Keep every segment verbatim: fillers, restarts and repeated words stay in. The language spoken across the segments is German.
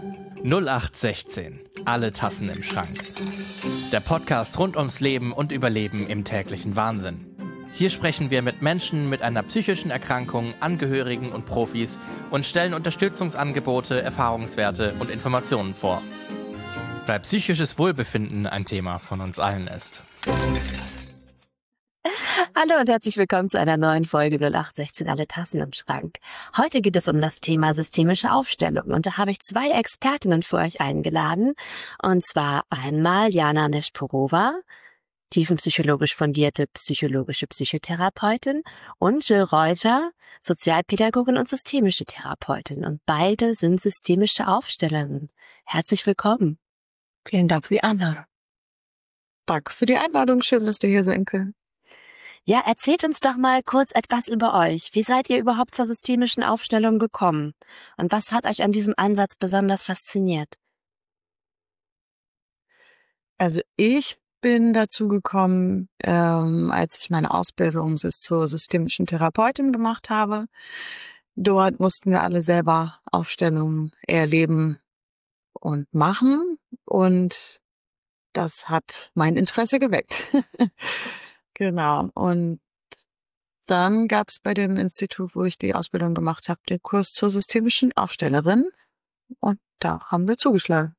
null acht sechzehn. Alle Tassen im Schrank. Der Podcast rund ums Leben und Überleben im täglichen Wahnsinn. Hier sprechen wir mit Menschen mit einer psychischen Erkrankung, Angehörigen und Profis und stellen Unterstützungsangebote, Erfahrungswerte und Informationen vor. Weil psychisches Wohlbefinden ein Thema von uns allen ist. Hallo und herzlich willkommen zu einer neuen Folge null acht sechzehn. Alle Tassen im Schrank. Heute geht es um das Thema systemische Aufstellung und da habe ich zwei Expertinnen für euch eingeladen. Und zwar einmal Jana Nešporová, tiefenpsychologisch fundierte psychologische Psychotherapeutin, und Jill Reuter, Sozialpädagogin und systemische Therapeutin. Und beide sind systemische Aufstellerinnen. Herzlich willkommen. Vielen Dank für die Einladung. Danke für die Einladung. Schön, dass wir hier sein können. Ja, erzählt uns doch mal kurz etwas über euch. Wie seid ihr überhaupt zur systemischen Aufstellung gekommen? Und was hat euch an diesem Ansatz besonders fasziniert? Also ich bin dazu gekommen, ähm, als ich meine Ausbildung zur systemischen Therapeutin gemacht habe. Dort mussten wir alle selber Aufstellungen erleben und machen. Und das hat mein Interesse geweckt. Genau. Und dann gab es bei dem Institut, wo ich die Ausbildung gemacht habe, den Kurs zur systemischen Aufstellerin. Und da haben wir zugeschlagen.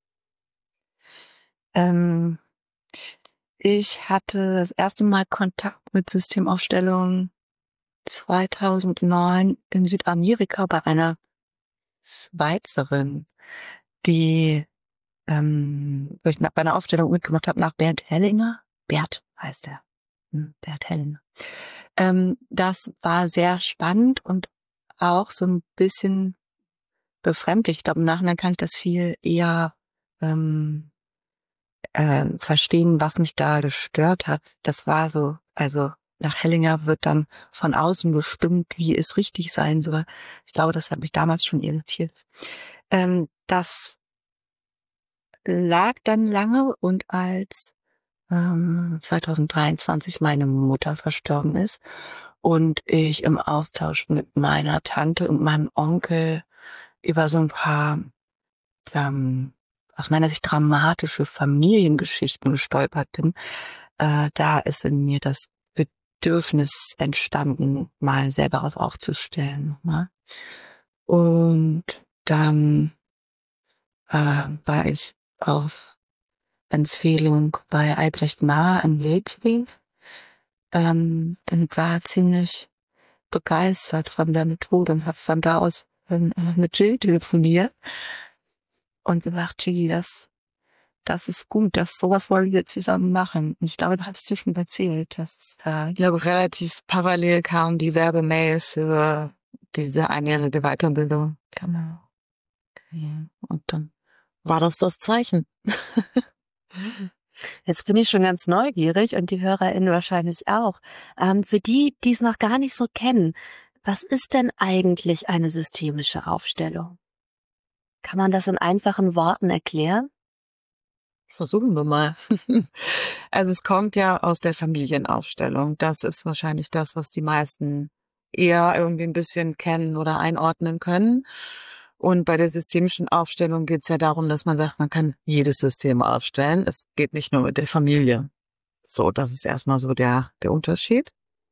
Ähm, ich hatte das erste Mal Kontakt mit Systemaufstellung zweitausendneun in Südamerika bei einer Schweizerin, die ähm, wo ich bei einer Aufstellung mitgemacht habe nach Bernd Hellinger. Bert heißt er. Bert Hellinger. Ähm, das war sehr spannend und auch so ein bisschen befremdlich. Ich glaube, im Nachhinein kann ich das viel eher ähm, äh, verstehen, was mich da gestört hat. Das war so, also nach Hellinger wird dann von außen bestimmt, wie es richtig sein soll. Ich glaube, das hat mich damals schon irritiert. Ähm, das lag dann lange, und als ähm, zweitausenddreiundzwanzig meine Mutter verstorben ist und ich im Austausch mit meiner Tante und meinem Onkel über so ein paar ähm, aus meiner Sicht dramatische Familiengeschichten gestolpert bin, äh, da ist in mir das Bedürfnis entstanden, mal selber was aufzustellen. Ne? Und dann äh, war ich auf Empfehlung bei Albrecht Maher in Wilswil ähm, und war ziemlich begeistert von der Methode und habe von da aus ähm, mit Jill telefoniert und gesagt, Jill, das, das ist gut, das sowas wollen wir zusammen machen. Und ich glaube, du hattest dir schon erzählt, dass äh, ich glaube, relativ parallel kam die Werbemail für diese einjährige Weiterbildung. Genau. Okay. Und dann war das das Zeichen. Jetzt bin ich schon ganz neugierig und die HörerInnen wahrscheinlich auch. Ähm, für die, die es noch gar nicht so kennen, was ist denn eigentlich eine systemische Aufstellung? Kann man das in einfachen Worten erklären? Das versuchen wir mal. Also es kommt ja aus der Familienaufstellung. Das ist wahrscheinlich das, was die meisten eher irgendwie ein bisschen kennen oder einordnen können. Und bei der systemischen Aufstellung geht es ja darum, dass man sagt, man kann jedes System aufstellen. Es geht nicht nur mit der Familie. So, das ist erstmal so der, der Unterschied.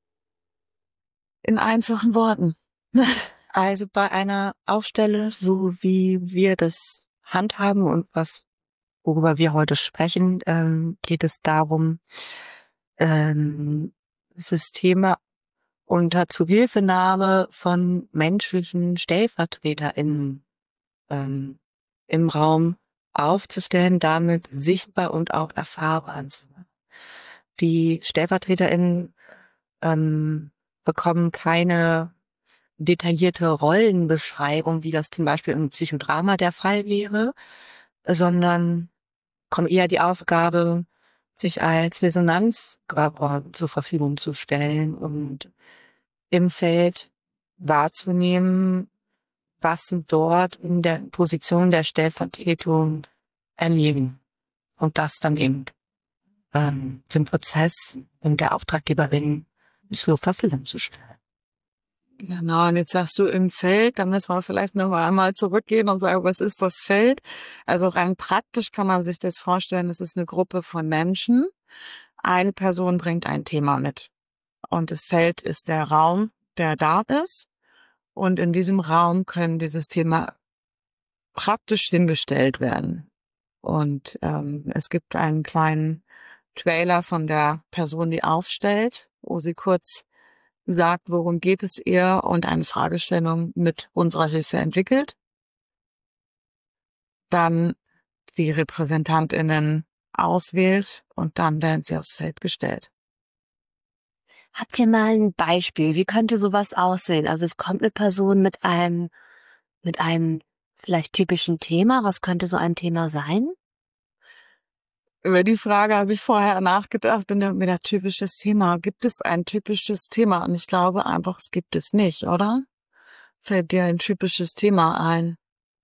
In einfachen Worten. Also bei einer Aufstelle, so wie wir das handhaben und was worüber wir heute sprechen, ähm, geht es darum, ähm, Systeme unter Zuhilfenahme von menschlichen StellvertreterInnen ähm, im Raum aufzustellen, damit sichtbar und auch erfahrbar zu machen. Die StellvertreterInnen ähm, bekommen keine detaillierte Rollenbeschreibung, wie das zum Beispiel im Psychodrama der Fall wäre, sondern kommt eher die Aufgabe, sich als Resonanzkörper zur Verfügung zu stellen und im Feld wahrzunehmen, was sie dort in der Position der Stellvertretung erleben. Und das dann eben ähm, den Prozess und der Auftraggeberin zur Verfügung zu stellen. Genau, und jetzt sagst du im Feld, da müssen wir vielleicht noch mal einmal zurückgehen und sagen, was ist das Feld? Also rein praktisch kann man sich das vorstellen, es ist eine Gruppe von Menschen. Eine Person bringt ein Thema mit. Und das Feld ist der Raum, der da ist. Und in diesem Raum können dieses Thema praktisch hingestellt werden. Und ähm, es gibt einen kleinen Trailer von der Person, die aufstellt, wo sie kurz sagt, worum geht es ihr und eine Fragestellung mit unserer Hilfe entwickelt. Dann die RepräsentantInnen auswählt und dann werden sie aufs Feld gestellt. Habt ihr mal ein Beispiel? Wie könnte sowas aussehen? Also es kommt eine Person mit einem, mit einem vielleicht typischen Thema. Was könnte so ein Thema sein? Über die Frage habe ich vorher nachgedacht und habe mir gedacht, typisches Thema. Gibt es ein typisches Thema? Und ich glaube einfach, es gibt es nicht, oder? Fällt dir ein typisches Thema ein?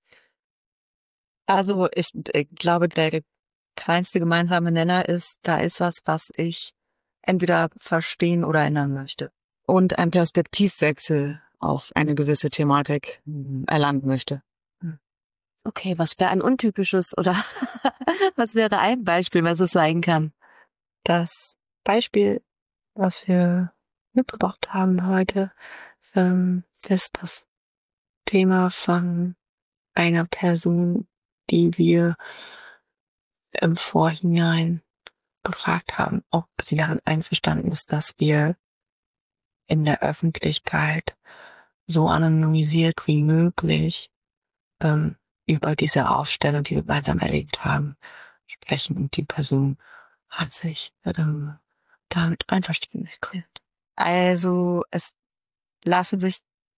Also ich, ich glaube, der kleinste gemeinsame Nenner ist, da ist was, was ich entweder verstehen oder ändern möchte. Und ein Perspektivwechsel auf eine gewisse Thematik erlangen möchte. Okay, was wäre ein untypisches oder was wäre ein Beispiel, was es sein kann? Das Beispiel, was wir mitgebracht haben heute, ähm, ist das Thema von einer Person, die wir im Vorhinein gefragt haben, ob sie darin einverstanden ist, dass wir in der Öffentlichkeit so anonymisiert wie möglich ähm, über diese Aufstellung, die wir gemeinsam erlebt haben, sprechen. Und die Person hat sich ähm, damit einverstanden erklärt. Also es lassen sich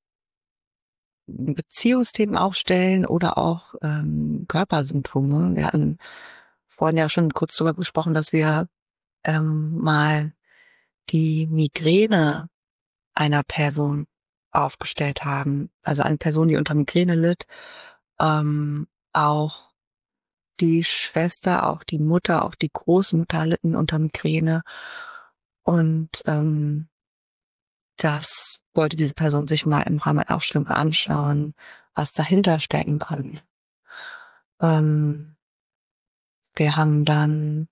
Beziehungsthemen aufstellen oder auch ähm, Körpersymptome. Wir hatten vorhin ja schon kurz darüber gesprochen, dass wir ähm, mal die Migräne einer Person aufgestellt haben. Also eine Person, die unter Migräne litt, ähm, auch die Schwester, auch die Mutter, auch die Großmutter litten unter Migräne. Und ähm, das wollte diese Person sich mal im Rahmen der Aufstellung anschauen, was dahinter stecken kann. Ähm, wir haben dann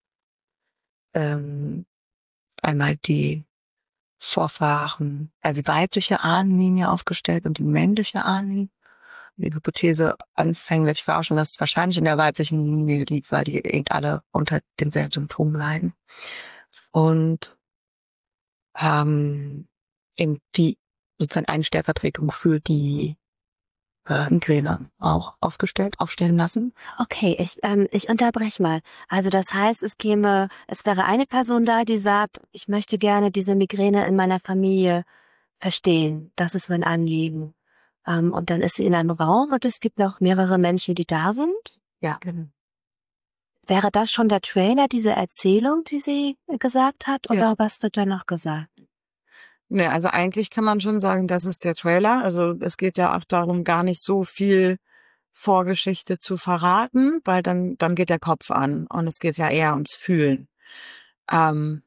ähm, einmal die Vorfahren, also die weibliche Ahnenlinie aufgestellt und die männliche Ahnenlinie. Die Hypothese anfänglich war auch schon, dass es wahrscheinlich in der weiblichen Linie liegt, weil die eben alle unter denselben Symptomen leiden. Und haben eben die sozusagen eine Stellvertretung für die äh, Migräne auch aufgestellt, aufstellen lassen. Okay, ich, ähm, ich unterbreche mal. Also das heißt, es käme, es wäre eine Person da, die sagt, ich möchte gerne diese Migräne in meiner Familie verstehen. Das ist mein Anliegen. Ähm, und dann ist sie in einem Raum und es gibt noch mehrere Menschen, die da sind. Ja, genau. Wäre das schon der Trailer, diese Erzählung, die sie gesagt hat? Oder Ja. was wird da noch gesagt? Ne, also eigentlich kann man schon sagen, das ist der Trailer. Also es geht ja auch darum, gar nicht so viel Vorgeschichte zu verraten, weil dann dann geht der Kopf an und es geht ja eher ums Fühlen. Ähm,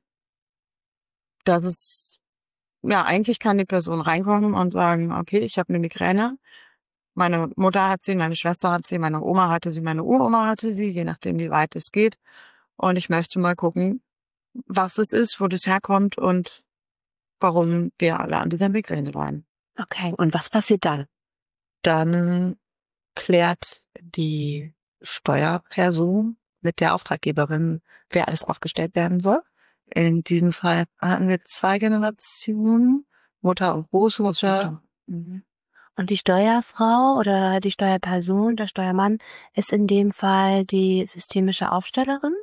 das ist, ja, eigentlich kann die Person reinkommen und sagen, okay, ich habe eine Migräne. Meine Mutter hat sie, meine Schwester hat sie, meine Oma hatte sie, meine Uroma hatte sie, je nachdem, wie weit es geht. Und ich möchte mal gucken, was es ist, wo das herkommt und warum wir alle an dieser Migräne leiden. Okay, und was passiert dann? Dann klärt die Steuerperson mit der Auftraggeberin, wer alles aufgestellt werden soll. In diesem Fall hatten wir zwei Generationen, Mutter und Großmutter. Mhm. Und die Steuerfrau oder die Steuerperson, der Steuermann, ist in dem Fall die systemische Aufstellerin?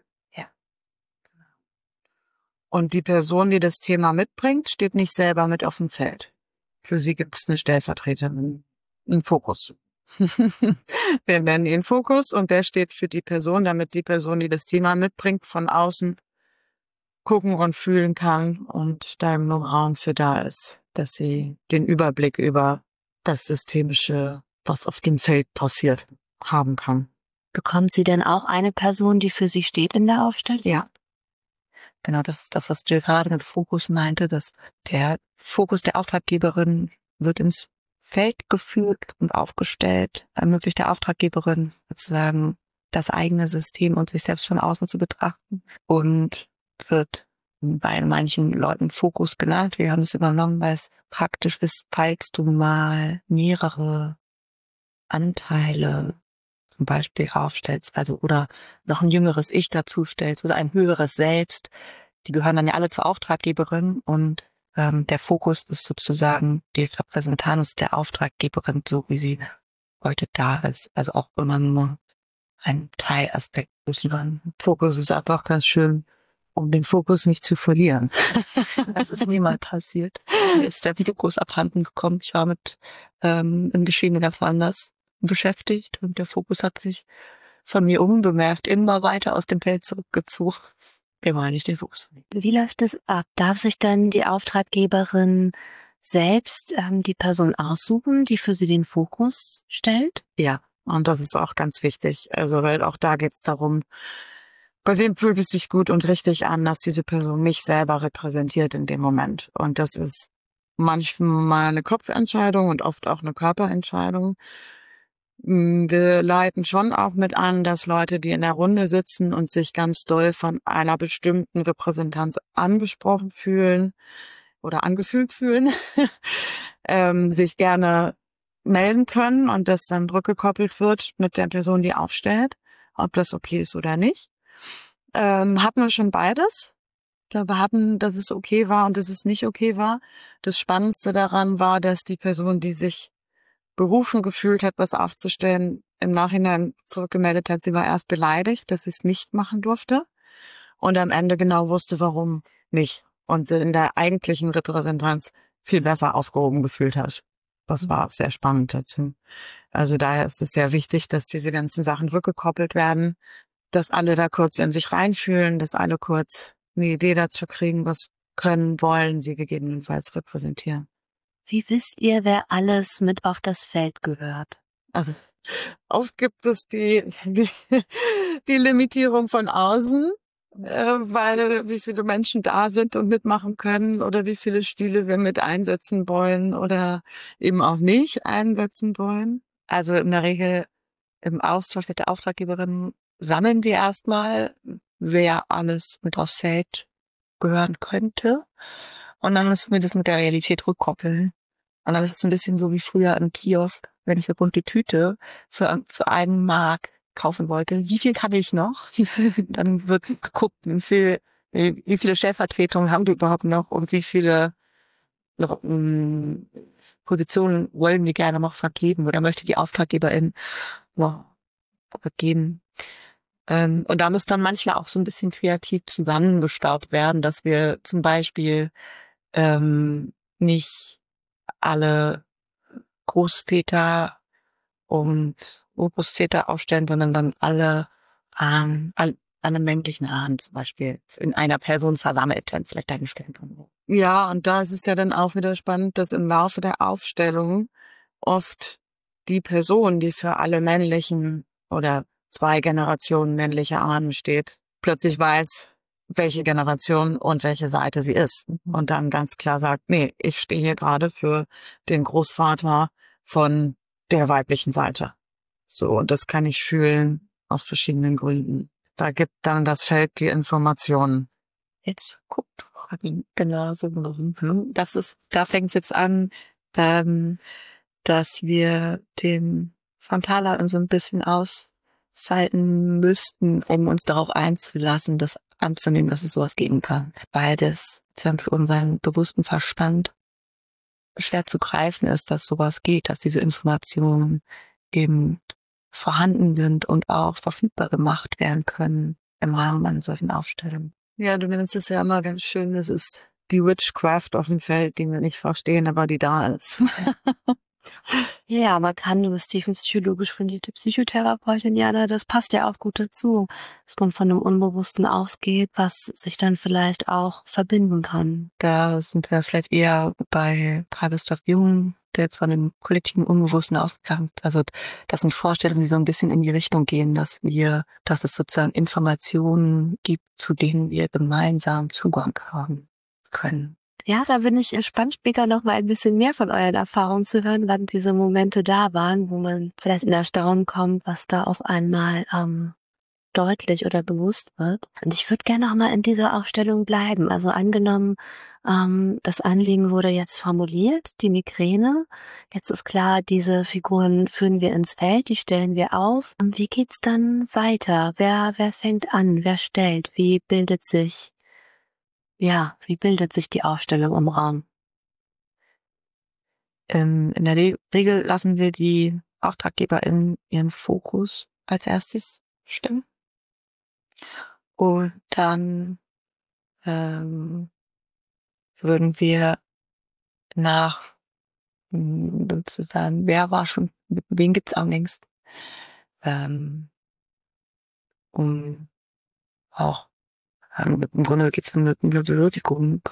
Und die Person, die das Thema mitbringt, steht nicht selber mit auf dem Feld. Für sie gibt es eine Stellvertreterin, einen Fokus. Wir nennen ihn Fokus und der steht für die Person, damit die Person, die das Thema mitbringt, von außen gucken und fühlen kann und da nur Raum für da ist, dass sie den Überblick über das Systemische, was auf dem Feld passiert, haben kann. Bekommt sie denn auch eine Person, die für sie steht in der Aufstellung? Ja. Genau, das ist das, was Jill gerade mit Fokus meinte, dass der Fokus der Auftraggeberin wird ins Feld geführt und aufgestellt, ermöglicht der Auftraggeberin sozusagen das eigene System und sich selbst von außen zu betrachten und wird bei manchen Leuten Fokus genannt. Wir haben es übernommen, weil es praktisch ist, falls du mal mehrere Anteile zum Beispiel aufstellst, also oder noch ein jüngeres Ich dazu stellst oder ein höheres Selbst. Die gehören dann ja alle zur Auftraggeberin und ähm, der Fokus ist sozusagen die Repräsentanz der Auftraggeberin, so wie sie heute da ist. Also auch immer nur ein Teilaspekt des Lebens. Fokus ist einfach ganz schön, um den Fokus nicht zu verlieren. Das ist mir mal passiert. Mir ist der Fokus abhanden gekommen. Ich war mit ähm, im Geschehen ganz anders beschäftigt und der Fokus hat sich von mir unbemerkt immer weiter aus dem Feld zurückgezogen. Immer nicht den Fokus. Wie läuft es ab? Darf sich dann die Auftraggeberin selbst ähm, die Person aussuchen, die für sie den Fokus stellt? Ja, und das ist auch ganz wichtig. Also, weil auch da geht es darum, bei wem fühlt es sich gut und richtig an, dass diese Person mich selber repräsentiert in dem Moment. Und das ist manchmal eine Kopfentscheidung und oft auch eine Körperentscheidung. Wir leiten schon auch mit an, dass Leute, die in der Runde sitzen und sich ganz doll von einer bestimmten Repräsentanz angesprochen fühlen oder angefühlt fühlen, ähm, sich gerne melden können und das dann rückgekoppelt wird mit der Person, die aufstellt, ob das okay ist oder nicht. Ähm, hatten wir schon beides. Wir hatten, dass es okay war und dass es nicht okay war. Das Spannendste daran war, dass die Person, die sich berufen gefühlt hat, was aufzustellen, im Nachhinein zurückgemeldet hat, sie war erst beleidigt, dass sie es nicht machen durfte und am Ende genau wusste, warum nicht und sie in der eigentlichen Repräsentanz viel besser aufgehoben gefühlt hat. Das war auch sehr spannend dazu. Also daher ist es sehr wichtig, dass diese ganzen Sachen rückgekoppelt werden, dass alle da kurz in sich reinfühlen, dass alle kurz eine Idee dazu kriegen, was können, wollen sie gegebenenfalls repräsentieren. Wie wisst ihr, wer alles mit auf das Feld gehört? Also oft gibt es die, die, die Limitierung von außen, äh, weil wie viele Menschen da sind und mitmachen können oder wie viele Stühle wir mit einsetzen wollen oder eben auch nicht einsetzen wollen. Also in der Regel im Austausch mit der Auftraggeberin sammeln wir erstmal, wer alles mit aufs Feld gehören könnte. Und dann müssen wir das mit der Realität rückkoppeln. Und dann ist es ein bisschen so wie früher im Kiosk, wenn ich eine bunte Tüte für, für einen Mark kaufen wollte. Wie viel kann ich noch? Dann wird geguckt, wie viel, wie viele Stellvertretungen haben wir überhaupt noch und wie viele noch, mh, Positionen wollen wir gerne noch vergeben oder möchte die Auftraggeberin noch vergeben. Ähm, und da muss dann manchmal auch so ein bisschen kreativ zusammengestaubt werden, dass wir zum Beispiel ähm, nicht alle Großväter und Urgroßväter aufstellen, sondern dann alle ähm, alle, alle männlichen Ahnen zum Beispiel in einer Person versammelt dann vielleicht einstellen können. Ja, und da ist es ja dann auch wieder spannend, dass im Laufe der Aufstellung oft die Person, die für alle männlichen oder zwei Generationen männlicher Ahnen steht, plötzlich weiß, welche Generation und welche Seite sie ist. Und dann ganz klar sagt, nee, ich stehe hier gerade für den Großvater von der weiblichen Seite. So, und das kann ich fühlen aus verschiedenen Gründen. Da gibt dann das Feld die Informationen. Jetzt guckt genau so. Das ist, da fängt es jetzt an, ähm, dass wir den Frontaler so ein bisschen ausschalten müssten, um uns darauf einzulassen, das anzunehmen, dass es sowas geben kann. Weil das für unseren bewussten Verstand schwer zu greifen ist, dass sowas geht, dass diese Informationen eben vorhanden sind und auch verfügbar gemacht werden können im Rahmen einer solchen Aufstellung. Ja, du nennst es ja immer ganz schön, das ist die Witchcraft auf dem Feld, die wir nicht verstehen, aber die da ist. Ja, man kann, du bist tiefenpsychologisch fundierte Psychotherapeutin, Jana, das passt ja auch gut dazu, dass man von dem Unbewussten ausgeht, was sich dann vielleicht auch verbinden kann. Da sind wir vielleicht eher bei Carl Gustav Jung, der jetzt von dem kollektiven Unbewussten ausgegangen ist. Also das sind Vorstellungen, die so ein bisschen in die Richtung gehen, dass wir, dass es sozusagen Informationen gibt, zu denen wir gemeinsam Zugang haben können. Ja, da bin ich gespannt, später noch mal ein bisschen mehr von euren Erfahrungen zu hören, wann diese Momente da waren, wo man vielleicht in Erstaunen kommt, was da auf einmal ähm, deutlich oder bewusst wird. Und ich würde gerne noch mal in dieser Aufstellung bleiben. Also angenommen, ähm, das Anliegen wurde jetzt formuliert, die Migräne. Jetzt ist klar, diese Figuren führen wir ins Feld, die stellen wir auf. Und wie geht's dann weiter? Wer, wer fängt an? Wer stellt? Wie bildet sich, ja, wie bildet sich die Aufstellung im Raum? Ähm, in der Re- Regel lassen wir die AuftraggeberInnen ihren Fokus als erstes stimmen. Und dann ähm, würden wir nach mh, sozusagen, wer war schon, mit wen gibt's am längsten, ähm, um auch, ähm, im Grunde geht's um eine eine Würdigung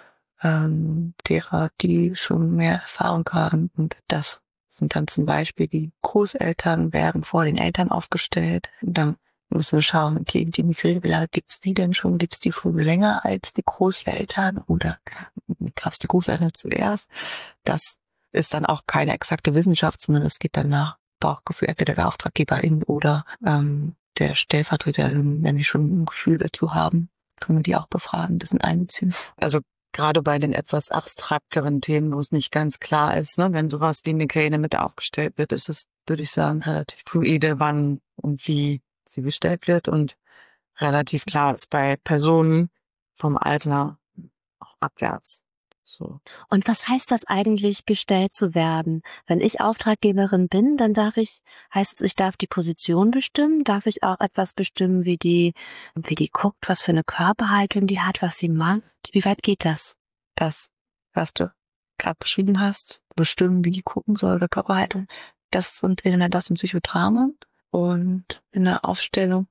ähm, derer, die schon mehr Erfahrung haben. Und das sind dann zum Beispiel die Großeltern, werden vor den Eltern aufgestellt. Und dann müssen wir schauen, okay, die Migräne, wie lange gibt's die denn schon? Gibt's die schon länger als die Großeltern oder gab's die Großeltern zuerst? Das ist dann auch keine exakte Wissenschaft, sondern es geht dann nach Bauchgefühl, entweder der Auftraggeberin oder ähm, der Stellvertreterin, wenn die schon ein Gefühl dazu haben, können wir die auch befragen, das sind einbeziehen. Also gerade bei den etwas abstrakteren Themen, wo es nicht ganz klar ist, ne, wenn sowas wie Migräne mit aufgestellt wird, ist es, würde ich sagen, relativ fluide, wann und wie sie gestellt wird und relativ klar ist bei Personen vom Alter auch abwärts. So. Und was heißt das eigentlich, gestellt zu werden? Wenn ich Auftraggeberin bin, dann darf ich, heißt es, ich darf die Position bestimmen? Darf ich auch etwas bestimmen, wie die, wie die guckt, was für eine Körperhaltung die hat, was sie macht? Wie weit geht das? Das, was du gerade beschrieben hast, bestimmen, wie die gucken soll oder Körperhaltung, das sind in der das im Psychodrama und in der Aufstellung,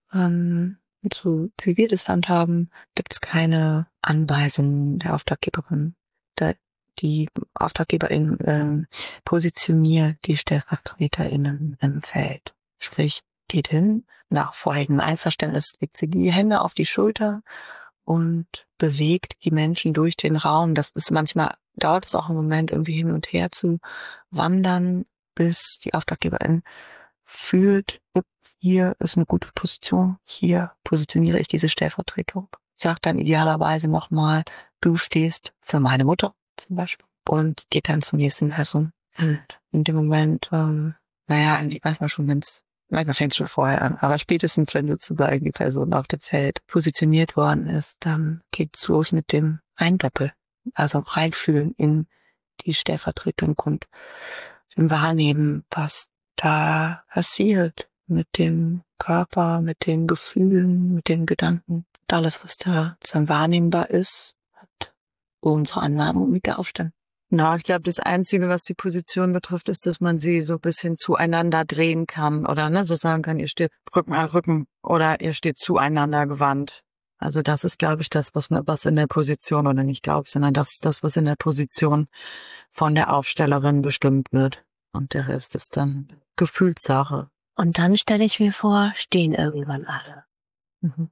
ähm, so wie wir das handhaben, gibt es keine Anweisungen der Auftraggeberin. Da die Auftraggeberin ähm, positioniert die StellvertreterInnen im Feld. Sprich, geht hin, nach vorherigem Einverständnis legt sie die Hände auf die Schulter und bewegt die Menschen durch den Raum. Das ist manchmal, dauert es auch einen Moment, irgendwie hin und her zu wandern, bis die Auftraggeberin fühlt, hier ist eine gute Position, hier positioniere ich diese Stellvertretung. Ich sage dann idealerweise nochmal, du stehst für meine Mutter zum Beispiel und geht dann zur nächsten Person. Und in dem Moment, ähm, naja, manchmal schon, wenn's manchmal fängt es schon vorher an, aber spätestens, wenn sozusagen die Person auf dem Feld positioniert worden ist, dann geht's los mit dem Eindoppel. Also reinfühlen in die Stellvertretung und im Wahrnehmen, was da passiert mit dem Körper, mit den Gefühlen, mit den Gedanken. Und alles, was da dann wahrnehmbar ist, hat unsere Annahme mit der Aufstand. Na, ich glaube, das Einzige, was die Position betrifft, ist, dass man sie so ein bisschen zueinander drehen kann oder ne, so sagen kann, ihr steht Rücken an Rücken oder ihr steht zueinander gewandt. Also das ist, glaube ich, das, was, was in der Position, oder nicht glaube ich, sondern das ist das, was in der Position von der Aufstellerin bestimmt wird. Und der Rest ist dann Gefühlssache. Und dann stelle ich mir vor, stehen irgendwann alle. Mhm.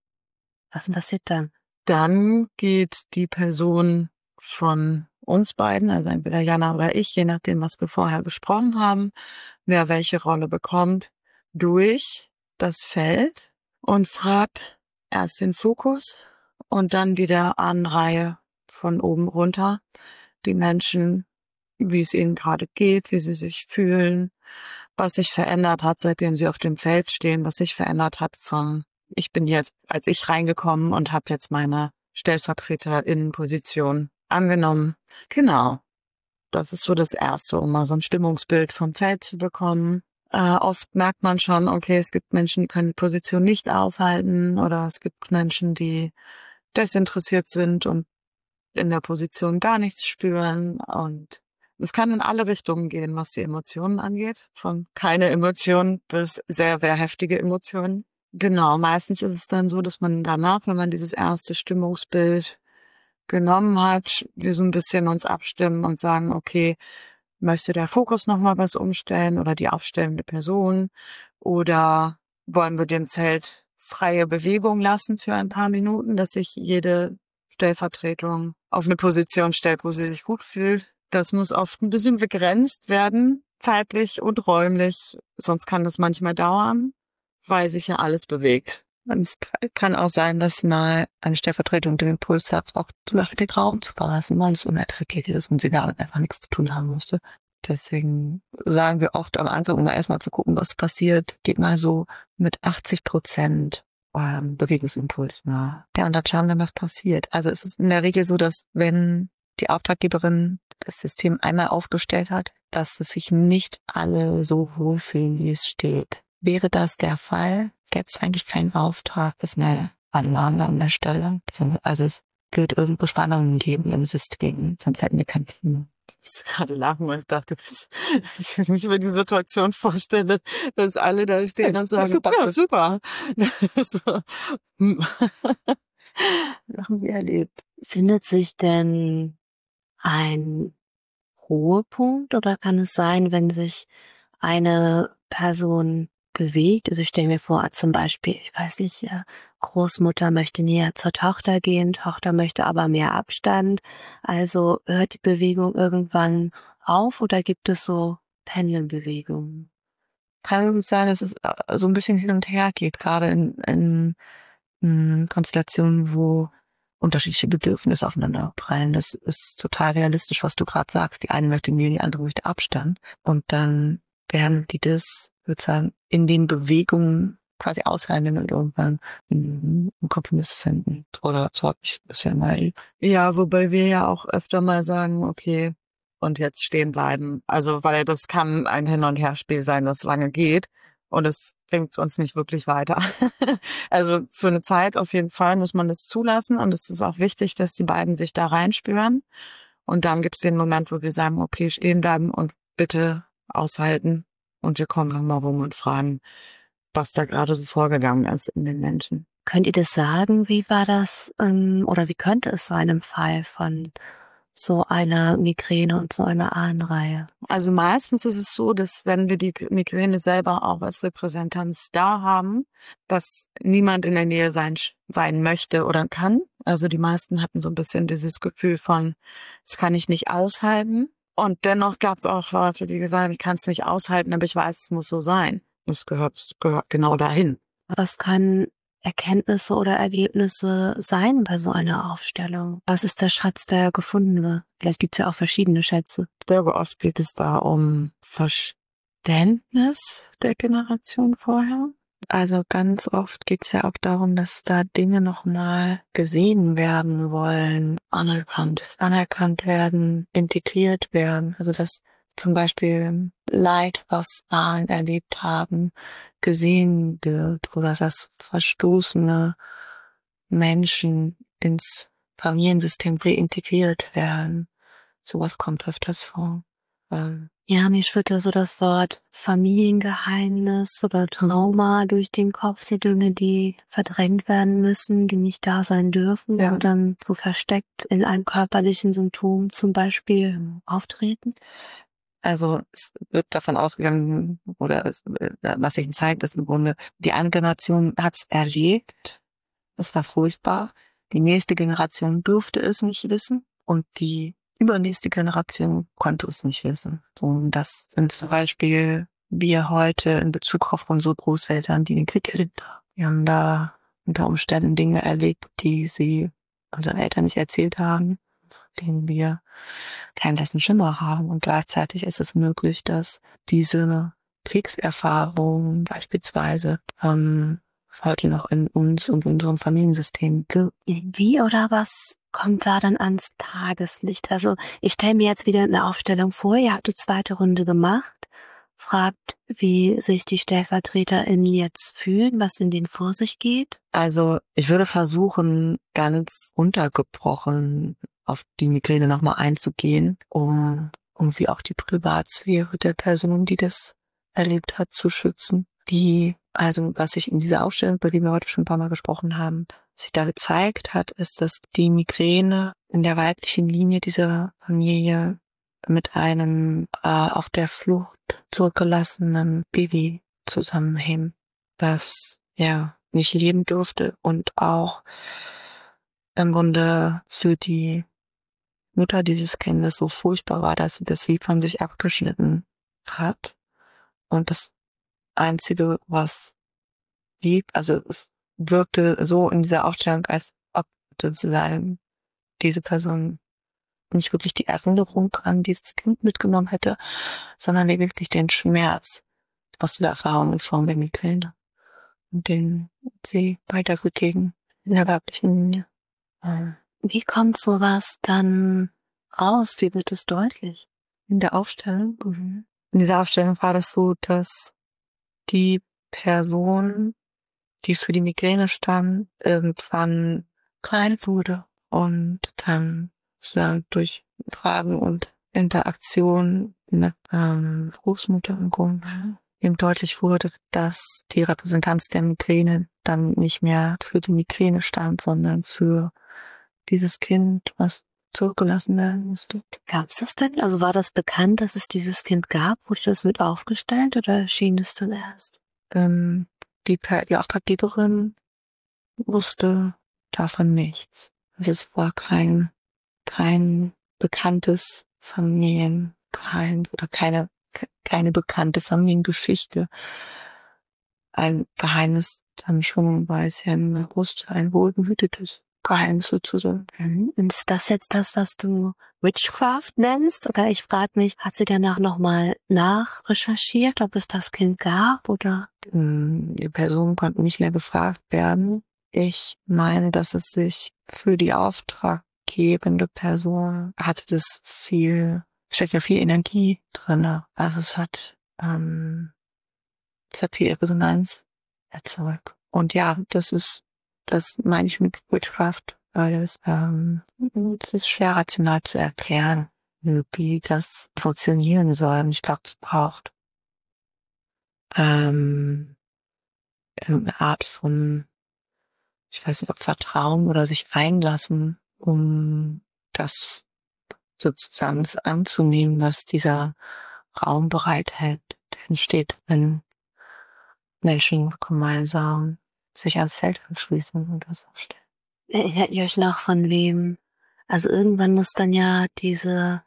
Was passiert dann? Dann geht die Person von uns beiden, also entweder Jana oder ich, je nachdem, was wir vorher besprochen haben, wer welche Rolle bekommt, durch das Feld und fragt erst den Fokus und dann wieder an Reihe von oben runter die Menschen, wie es ihnen gerade geht, wie sie sich fühlen, was sich verändert hat, seitdem sie auf dem Feld stehen, was sich verändert hat von, ich bin jetzt, als ich reingekommen und habe jetzt meine Stellvertreterinnenposition angenommen. Genau. Das ist so das Erste, um mal so ein Stimmungsbild vom Feld zu bekommen. Äh, oft merkt man schon, okay, es gibt Menschen, die können die Position nicht aushalten oder es gibt Menschen, die desinteressiert sind und in der Position gar nichts spüren und es kann in alle Richtungen gehen, was die Emotionen angeht. Von keine Emotionen bis sehr, sehr heftige Emotionen. Genau, meistens ist es dann so, dass man danach, wenn man dieses erste Stimmungsbild genommen hat, wir so ein bisschen uns abstimmen und sagen, okay, möchte der Fokus nochmal was umstellen oder die aufstellende Person oder wollen wir dem Feld freie Bewegung lassen für ein paar Minuten, dass sich jede Stellvertretung auf eine Position stellt, wo sie sich gut fühlt. Das muss oft ein bisschen begrenzt werden, zeitlich und räumlich. Sonst kann das manchmal dauern, weil sich ja alles bewegt. Und es kann auch sein, dass mal eine Stellvertretung den Impuls hat, auch zum Beispiel den Raum zu verlassen, weil es unerträglich ist und sie damit einfach nichts zu tun haben musste. Deswegen sagen wir oft am Anfang, um erstmal zu gucken, was passiert, geht mal so mit achtzig Prozent eurem Bewegungsimpuls nach. Ja, und dann schauen wir, was passiert. Also es ist in der Regel so, dass wenn die Auftraggeberin das System einmal aufgestellt hat, dass es sich nicht alle so wohlfühlen, wie es steht. Wäre das der Fall, gäbe es eigentlich keinen Auftrag bis eine Anlage an der Stelle. Also es wird irgendwo Spannungen geben im System, sonst hätten wir kein Team. Ich musste gerade lachen, weil ich dachte, dass ich mich über die Situation vorstelle, dass alle da stehen und sagen, super, ja, super. So. Haben wir erlebt. Findet sich denn ein Ruhepunkt oder kann es sein, wenn sich eine Person bewegt? Also ich stelle mir vor, zum Beispiel, ich weiß nicht, Großmutter möchte näher zur Tochter gehen, Tochter möchte aber mehr Abstand. Also hört die Bewegung irgendwann auf oder gibt es so Pendelbewegungen? Kann gut sein, dass es so ein bisschen hin und her geht, gerade in, in, in Konstellationen, wo unterschiedliche Bedürfnisse aufeinander prallen. Das ist total realistisch, was du gerade sagst. Die eine möchte Nähe, die andere möchte Abstand. Und dann werden die das, würde sagen, in den Bewegungen quasi aushandeln und irgendwann einen Kompromiss finden. Oder so habe ich bisher mal. Ja, wobei wir ja auch öfter mal sagen, okay, und jetzt stehen bleiben. Also, weil das kann ein Hin- und Herspiel sein, das lange geht. Und es bringt uns nicht wirklich weiter. Also für eine Zeit auf jeden Fall muss man das zulassen. Und es ist auch wichtig, dass die beiden sich da reinspüren. Und dann gibt es den Moment, wo wir sagen, okay, stehen bleiben und bitte aushalten. Und wir kommen nochmal rum und fragen, was da gerade so vorgegangen ist in den Menschen. Könnt ihr das sagen? Wie war das ähm, oder wie könnte es sein im Fall von so einer Migräne und so einer Ahnenreihe? Also meistens ist es so, dass wenn wir die Migräne selber auch als Repräsentanz da haben, dass niemand in der Nähe sein, sein möchte oder kann. Also die meisten hatten so ein bisschen dieses Gefühl von, das kann ich nicht aushalten. Und dennoch gab es auch Leute, die gesagt haben, ich kann es nicht aushalten, aber ich weiß, es muss so sein. Das gehört, gehört genau dahin. Was kann Erkenntnisse oder Ergebnisse sein bei so einer Aufstellung? Was ist der Schatz, der gefunden wird? Vielleicht gibt es ja auch verschiedene Schätze. Sehr oft geht es da um Verständnis der Generation vorher. Also ganz oft geht es ja auch darum, dass da Dinge nochmal gesehen werden wollen, anerkannt, anerkannt werden, integriert werden. Also dass zum Beispiel Leid, was Ahnen erlebt haben, gesehen wird oder dass verstoßene Menschen ins Familiensystem reintegriert werden. Sowas kommt öfters vor. Ähm, Ja, mir schwirrt da so das Wort Familiengeheimnis oder Trauma durch den Kopf, die Dinge, die verdrängt werden müssen, die nicht da sein dürfen Ja. und dann so versteckt in einem körperlichen Symptom zum Beispiel auftreten. Also es wird davon ausgegangen, oder es, was sich zeigt, ist im Grunde, die eine Generation hat es erlebt, es war furchtbar, die nächste Generation durfte es nicht wissen und die übernächste Generation konnte es nicht wissen. So, und das sind zum Beispiel wir heute in Bezug auf unsere Großeltern, die den Krieg erlebt haben. Wir haben da unter Umständen Dinge erlebt, die sie unseren Eltern nicht erzählt haben, denen wir keinen blassen Schimmer haben. Und gleichzeitig ist es möglich, dass diese Kriegserfahrung beispielsweise ähm, heute noch in uns und unserem Familiensystem gilt. Wie oder was kommt da dann ans Tageslicht? Also ich stelle mir jetzt wieder eine Aufstellung vor, ihr habt die zweite Runde gemacht, fragt, wie sich die StellvertreterInnen jetzt fühlen, was in denen vor sich geht. Also ich würde versuchen, ganz runtergebrochen auf die Migräne nochmal einzugehen, um irgendwie auch die Privatsphäre der Person, die das erlebt hat, zu schützen. Die, also was sich in dieser Aufstellung, über die wir heute schon ein paar Mal gesprochen haben, sich da gezeigt hat, ist, dass die Migräne in der weiblichen Linie dieser Familie mit einem äh, auf der Flucht zurückgelassenen Baby zusammenhängt, das ja nicht leben durfte und auch im Grunde für die Mutter dieses Kindes so furchtbar war, dass sie das wie von sich abgeschnitten hat. Und das Einzige, was blieb, also es wirkte so in dieser Aufstellung, als ob sozusagen diese Person nicht wirklich die Erinnerung an dieses Kind mitgenommen hätte, sondern lediglich den Schmerz aus der Erfahrung in Form der Migräne. Und den sie weitergegeben in der weiblichen Linie. Wie kommt sowas dann raus? Wie wird es deutlich? In der Aufstellung? Mhm. In dieser Aufstellung war das so, dass die Person, die für die Migräne stand, irgendwann klein wurde und dann sozusagen durch Fragen und Interaktion mit ähm, Großmutter im Grunde eben deutlich wurde, dass die Repräsentanz der Migräne dann nicht mehr für die Migräne stand, sondern für dieses Kind, was zurückgelassen werden musste. Gab es das denn? Also war das bekannt, dass es dieses Kind gab? Wurde das mit aufgestellt oder schien es dann erst? Ähm, die, die Auftraggeberin wusste davon nichts. Also es war kein, kein bekanntes Familien, kein, oder keine, keine bekannte Familiengeschichte. Ein Geheimnis dann schon, weil es ja wusste, ein wohlgehütetes Geheimnis sozusagen. Und ist das jetzt das, was du Witchcraft nennst? Oder ich frage mich, hat sie danach nochmal nachrecherchiert, ob es das Kind gab oder? Die Personen konnten nicht mehr befragt werden. Ich meine, dass es sich für die auftraggebende Person hatte das viel, steckt ja viel Energie drin. Also es hat, ähm, es hat viel Resonanz erzeugt. Und ja, das ist, das meine ich mit Witchcraft, weil es, ähm, es ist schwer rational zu erklären, wie das funktionieren soll. Und ich glaube, es braucht ähm, eine Art von, ich weiß nicht, ob Vertrauen oder sich einlassen, um das sozusagen das anzunehmen, was dieser Raum bereithält, der entsteht, wenn Menschen gemeinsam sich ans Feld anschließen und das aufstellen. Erinnert ihr euch noch von wem? Also irgendwann muss dann ja diese,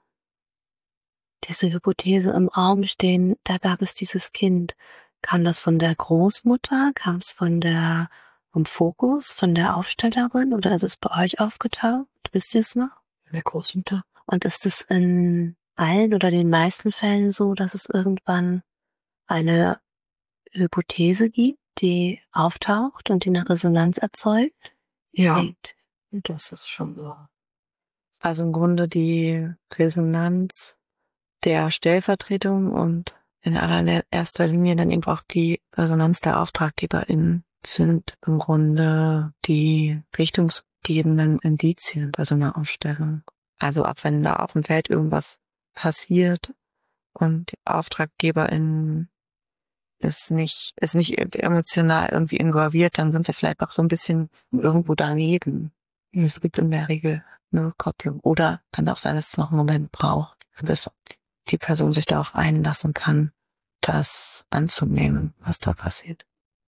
diese Hypothese im Raum stehen, da gab es dieses Kind. Kam das von der Großmutter? Kam es von der, vom Fokus, von der Aufstellerin oder ist es bei euch aufgetaucht? Wisst ihr es noch? Der Großmutter. Und ist es in allen oder den meisten Fällen so, dass es irgendwann eine Hypothese gibt, die auftaucht und die eine Resonanz erzeugt? Ja, Denkt. das ist schon so. Also im Grunde die Resonanz der Stellvertretung und in allererster Linie dann eben auch die Resonanz der AuftraggeberInnen sind im Grunde die richtungsgebenden Indizien bei so einer Aufstellung. Also ab wenn da auf dem Feld irgendwas passiert und die AuftraggeberInnen ist nicht, ist nicht emotional irgendwie involviert, dann sind wir vielleicht auch so ein bisschen irgendwo daneben. Es gibt in der Regel eine Kopplung. Oder kann auch sein, dass es noch einen Moment braucht, bis die Person sich darauf einlassen kann, das anzunehmen, was da passiert.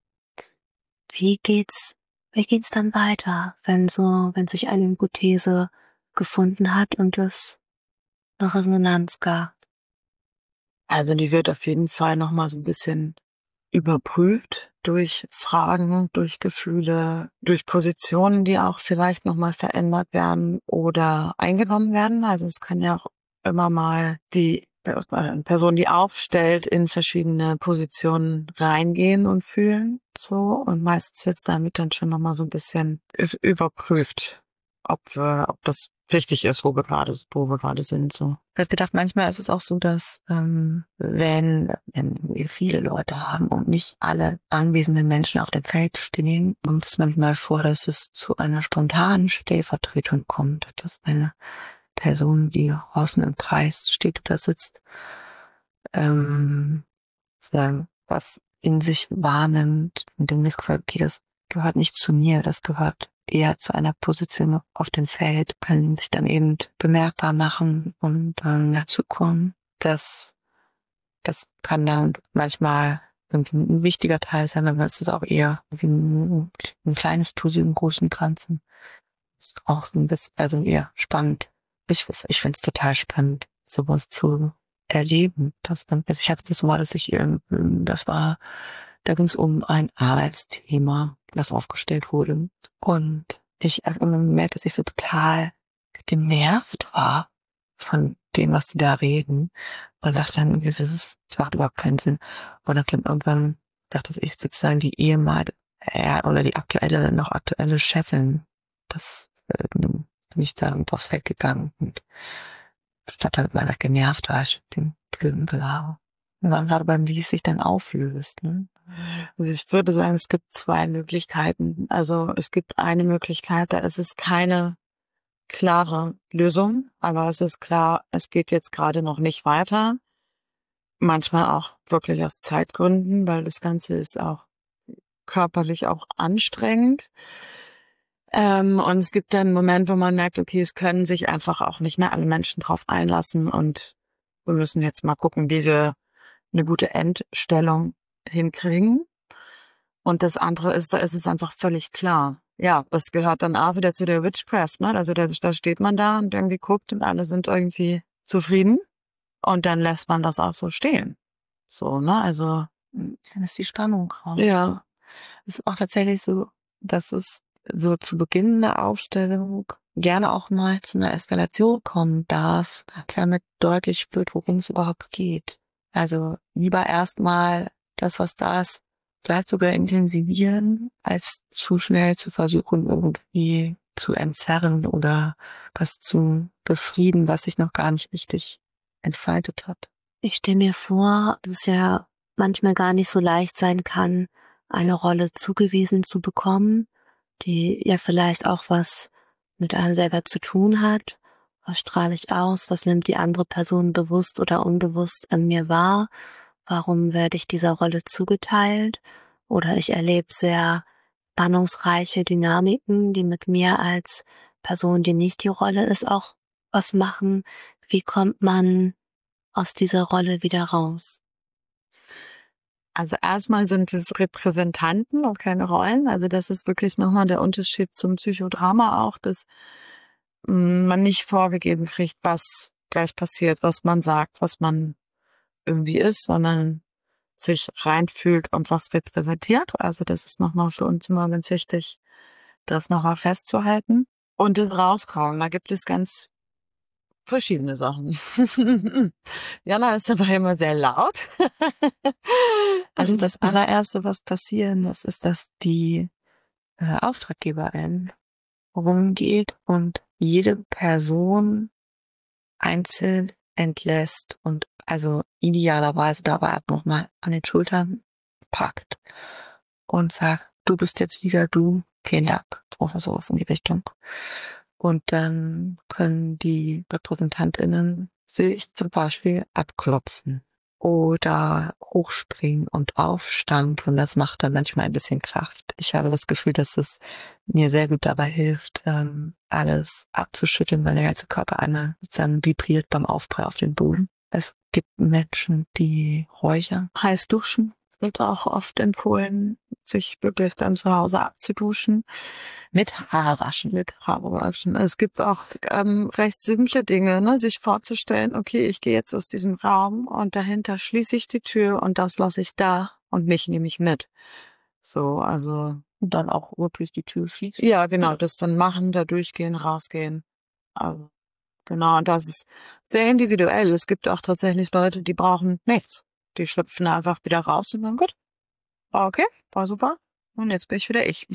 Wie geht's, wie geht's dann weiter, wenn so, wenn sich eine Hypothese gefunden hat und es eine Resonanz gab? Also die wird auf jeden Fall nochmal so ein bisschen überprüft durch Fragen, durch Gefühle, durch Positionen, die auch vielleicht nochmal verändert werden oder eingenommen werden. Also es kann ja auch immer mal die Person, die aufstellt, in verschiedene Positionen reingehen und fühlen. So, und meistens wird's damit dann schon nochmal so ein bisschen überprüft, ob wir, ob das richtig ist, wo wir gerade, wo wir gerade sind. So. Ich habe gedacht, manchmal ist es auch so, dass ähm, wenn, wenn wir viele Leute haben und nicht alle anwesenden Menschen auf dem Feld stehen, kommt es manchmal vor, dass es zu einer spontanen Stellvertretung kommt, dass eine Person, die außen im Kreis steht oder sitzt, ähm, sagen, was in sich wahrnimmt und dem das Gefühl, okay, das gehört nicht zu mir, das gehört eher zu einer Position auf dem Feld, kann sich dann eben bemerkbar machen und dann dazukommen. Das, das kann dann manchmal irgendwie ein wichtiger Teil sein, aber es ist auch eher wie ein, ein kleines Tussi im großen Ganzen. ist auch so ein bisschen, also ja, spannend. Ich, ich finde es total spannend, sowas zu erleben. Das dann, also ich hatte das mal, dass ich, ähm, das war, da ging es um ein Arbeitsthema, das aufgestellt wurde. Und ich habe gemerkt, dass ich so total genervt war von dem, was die da reden. Und dachte dann, das ist, das macht überhaupt keinen Sinn. Und dann irgendwann dachte ich sozusagen die ehemalige, äh, oder die aktuelle, noch aktuelle Chefin, das äh, bin ich da aufs Feld gegangen und statt halt mal genervt war ich den blöden Gelaber. Wir waren gerade beim, wie es sich dann auflöst, ne? Also ich würde sagen, es gibt zwei Möglichkeiten. Also es gibt eine Möglichkeit, da ist es keine klare Lösung, aber es ist klar, es geht jetzt gerade noch nicht weiter. Manchmal auch wirklich aus Zeitgründen, weil das Ganze ist auch körperlich auch anstrengend. Ähm, und es gibt dann einen Moment, wo man merkt, okay, es können sich einfach auch nicht mehr alle Menschen drauf einlassen und wir müssen jetzt mal gucken, wie wir eine gute Endstellung hinkriegen. Und das andere ist, da ist es einfach völlig klar. Ja, das gehört dann auch wieder zu der Witchcraft, ne? Also da, da steht man da und irgendwie guckt und alle sind irgendwie zufrieden und dann lässt man das auch so stehen. So, ne? Also Dann ist die Spannung raus. ja. Es ist auch tatsächlich so, dass es so zu Beginn der Aufstellung gerne auch mal zu einer Eskalation kommen darf, damit deutlich wird, worum es überhaupt geht. Also lieber erstmal das, was da ist, vielleicht sogar intensivieren, als zu schnell zu versuchen, irgendwie zu entzerren oder was zu befrieden, was sich noch gar nicht richtig entfaltet hat. Ich stelle mir vor, dass es ja manchmal gar nicht so leicht sein kann, eine Rolle zugewiesen zu bekommen, die ja vielleicht auch was mit einem selber zu tun hat. Was strahle ich aus? Was nimmt die andere Person bewusst oder unbewusst an mir wahr? Warum werde ich dieser Rolle zugeteilt? Oder ich erlebe sehr spannungsreiche Dynamiken, die mit mir als Person, die nicht die Rolle ist, auch was machen. Wie kommt man aus dieser Rolle wieder raus? Also erstmal sind es Repräsentanten und keine Rollen. Also das ist wirklich nochmal der Unterschied zum Psychodrama auch, dass mh, man nicht vorgegeben kriegt, was gleich passiert, was man sagt, was man irgendwie ist, sondern sich reinfühlt und was repräsentiert. Also das ist nochmal für uns immer ganz wichtig, das nochmal festzuhalten. Und das Rauskommen, da gibt es ganz verschiedene Sachen. Jana ist dabei immer sehr laut. Also das allererste, was passieren muss, ist, dass die äh, Auftraggeberin rumgeht und jede Person einzeln entlässt und also idealerweise dabei auch nochmal an den Schultern packt und sagt, du bist jetzt wieder du, vielen Dank oder sowas in die Richtung. Und dann können die RepräsentantInnen sich zum Beispiel abklopfen oder hochspringen und aufstampfen. Das macht dann manchmal ein bisschen Kraft. Ich habe das Gefühl, dass es mir sehr gut dabei hilft, ähm, alles abzuschütteln, weil der ganze Körper einmal sozusagen vibriert beim Aufprall auf den Boden. Es gibt Menschen, die räuchern. Heiß duschen wird auch oft empfohlen, sich wirklich dann zu Hause abzuduschen. Mit Haarwaschen. Mit Haarwaschen. Es gibt auch ähm, recht simple Dinge, ne? Sich vorzustellen, okay, ich gehe jetzt aus diesem Raum und dahinter schließe ich die Tür und das lasse ich da und mich nehme ich mit. So, also. Und dann auch wirklich die Tür schließen. Ja, genau, das dann machen, da durchgehen, rausgehen. Also, genau, und das ist sehr individuell. Es gibt auch tatsächlich Leute, die brauchen nichts. Die schlüpfen einfach wieder raus und dann, gut, war okay, war super. Und jetzt bin ich wieder ich.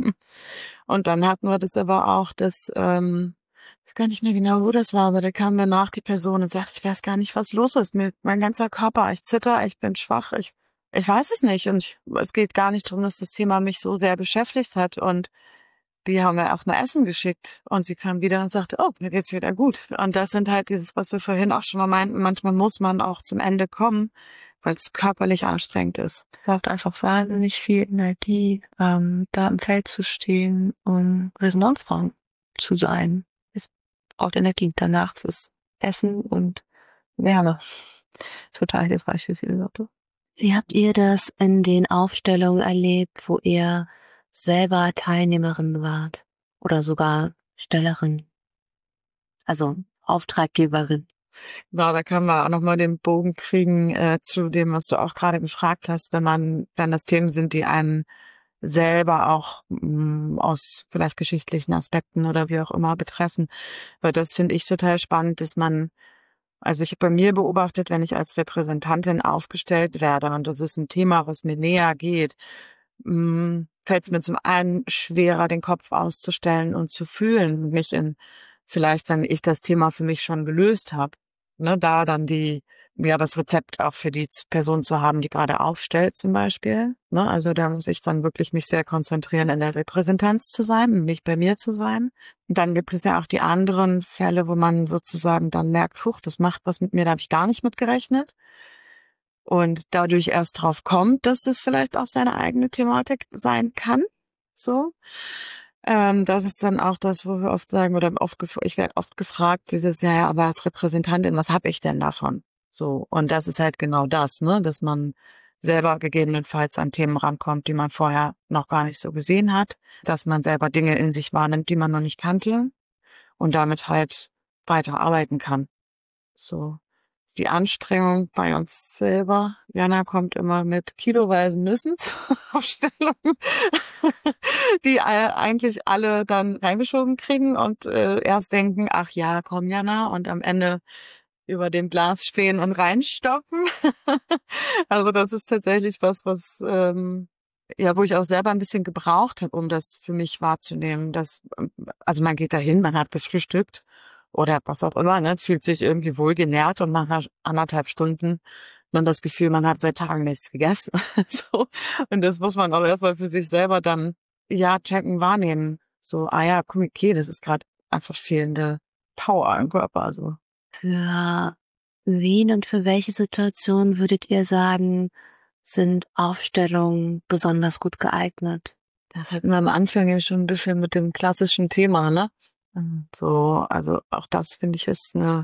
Und dann hatten wir das aber auch, dass, ähm, ich weiß gar nicht mehr genau, wo das war, aber da kam danach die Person und sagte, ich weiß gar nicht, was los ist. Mir, mein ganzer Körper, ich zitter, ich bin schwach, ich, ich weiß es nicht. Und ich, es geht gar nicht darum, dass das Thema mich so sehr beschäftigt hat. Und die haben wir erstmal Essen geschickt. Und sie kam wieder und sagte, oh, mir geht's wieder gut. Und das sind halt dieses, was wir vorhin auch schon mal meinten, manchmal muss man auch zum Ende kommen, weil es körperlich anstrengend ist. Es braucht einfach wahnsinnig viel Energie, ähm, da im Feld zu stehen und Resonanzraum zu sein. Es braucht Energie. Danach ist Essen und Wärme total hilfreich für viele Leute. Wie habt ihr das in den Aufstellungen erlebt, wo ihr selber Teilnehmerin wart? Oder sogar Stellerin, also Auftraggeberin. Genau, da können wir auch nochmal den Bogen kriegen äh, zu dem, was du auch gerade gefragt hast, wenn man, wenn das Themen sind, die einen selber auch mh, aus vielleicht geschichtlichen Aspekten oder wie auch immer betreffen. Weil das finde ich total spannend, dass man, also ich habe bei mir beobachtet, wenn ich als Repräsentantin aufgestellt werde und das ist ein Thema, was mir näher geht, mh, fällt es mir zum einen schwerer, den Kopf auszustellen und zu fühlen, mich in, vielleicht, wenn ich das Thema für mich schon gelöst habe, ne, da dann die, ja, das Rezept auch für die Z- Person zu haben, die gerade aufstellt zum Beispiel. Ne, also da muss ich dann wirklich mich sehr konzentrieren, in der Repräsentanz zu sein und nicht bei mir zu sein. Und dann gibt es ja auch die anderen Fälle, wo man sozusagen dann merkt, huch, das macht was mit mir, da habe ich gar nicht mit gerechnet. Und dadurch erst drauf kommt, dass das vielleicht auch seine eigene Thematik sein kann. So. Ähm, das ist dann auch das, wo wir oft sagen, oder oft gef- ich werde oft gefragt, dieses, ja, ja, aber als Repräsentantin, was habe ich denn davon? So, und das ist halt genau das, ne, dass man selber gegebenenfalls an Themen rankommt, die man vorher noch gar nicht so gesehen hat, dass man selber Dinge in sich wahrnimmt, die man noch nicht kannte und damit halt weiter arbeiten kann. So. Die Anstrengung bei uns selber. Jana kommt immer mit kiloweisen Nüssen zur Aufstellung, die äh, eigentlich alle dann reingeschoben kriegen und äh, erst denken, ach ja, komm Jana, und am Ende über dem Glas stehen und reinstoppen. Also das ist tatsächlich was, was ähm, ja, wo ich auch selber ein bisschen gebraucht habe, um das für mich wahrzunehmen. Dass, ähm, also man geht dahin, man hat gefrühstückt oder was auch immer, ne, fühlt sich irgendwie wohl genährt und nach einer anderthalb Stunden man das Gefühl, man hat seit Tagen nichts gegessen. So. Und das muss man auch erstmal für sich selber dann, ja, checken, wahrnehmen. So, ah ja, guck, okay, das ist gerade einfach fehlende Power im Körper. Also. Für wen und für welche Situation würdet ihr sagen, sind Aufstellungen besonders gut geeignet? Das hatten wir am Anfang ja schon ein bisschen mit dem klassischen Thema, ne? So, also auch das finde ich ist eine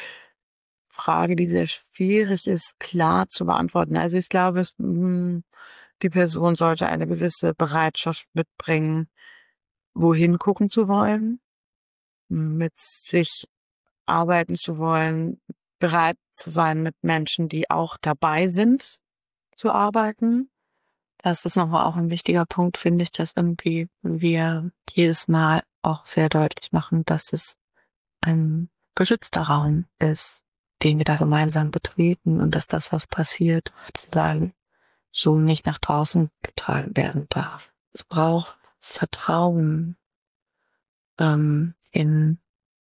Frage, die sehr schwierig ist, klar zu beantworten. Also ich glaube, es, mh, die Person sollte eine gewisse Bereitschaft mitbringen, wohin gucken zu wollen, mit sich arbeiten zu wollen, bereit zu sein, mit Menschen, die auch dabei sind, zu arbeiten. Das ist nochmal auch ein wichtiger Punkt, finde ich, dass irgendwie wir jedes Mal auch sehr deutlich machen, dass es ein geschützter Raum ist, den wir da gemeinsam betreten und dass das, was passiert, sozusagen so nicht nach draußen getragen werden darf. Es braucht Vertrauen ähm, in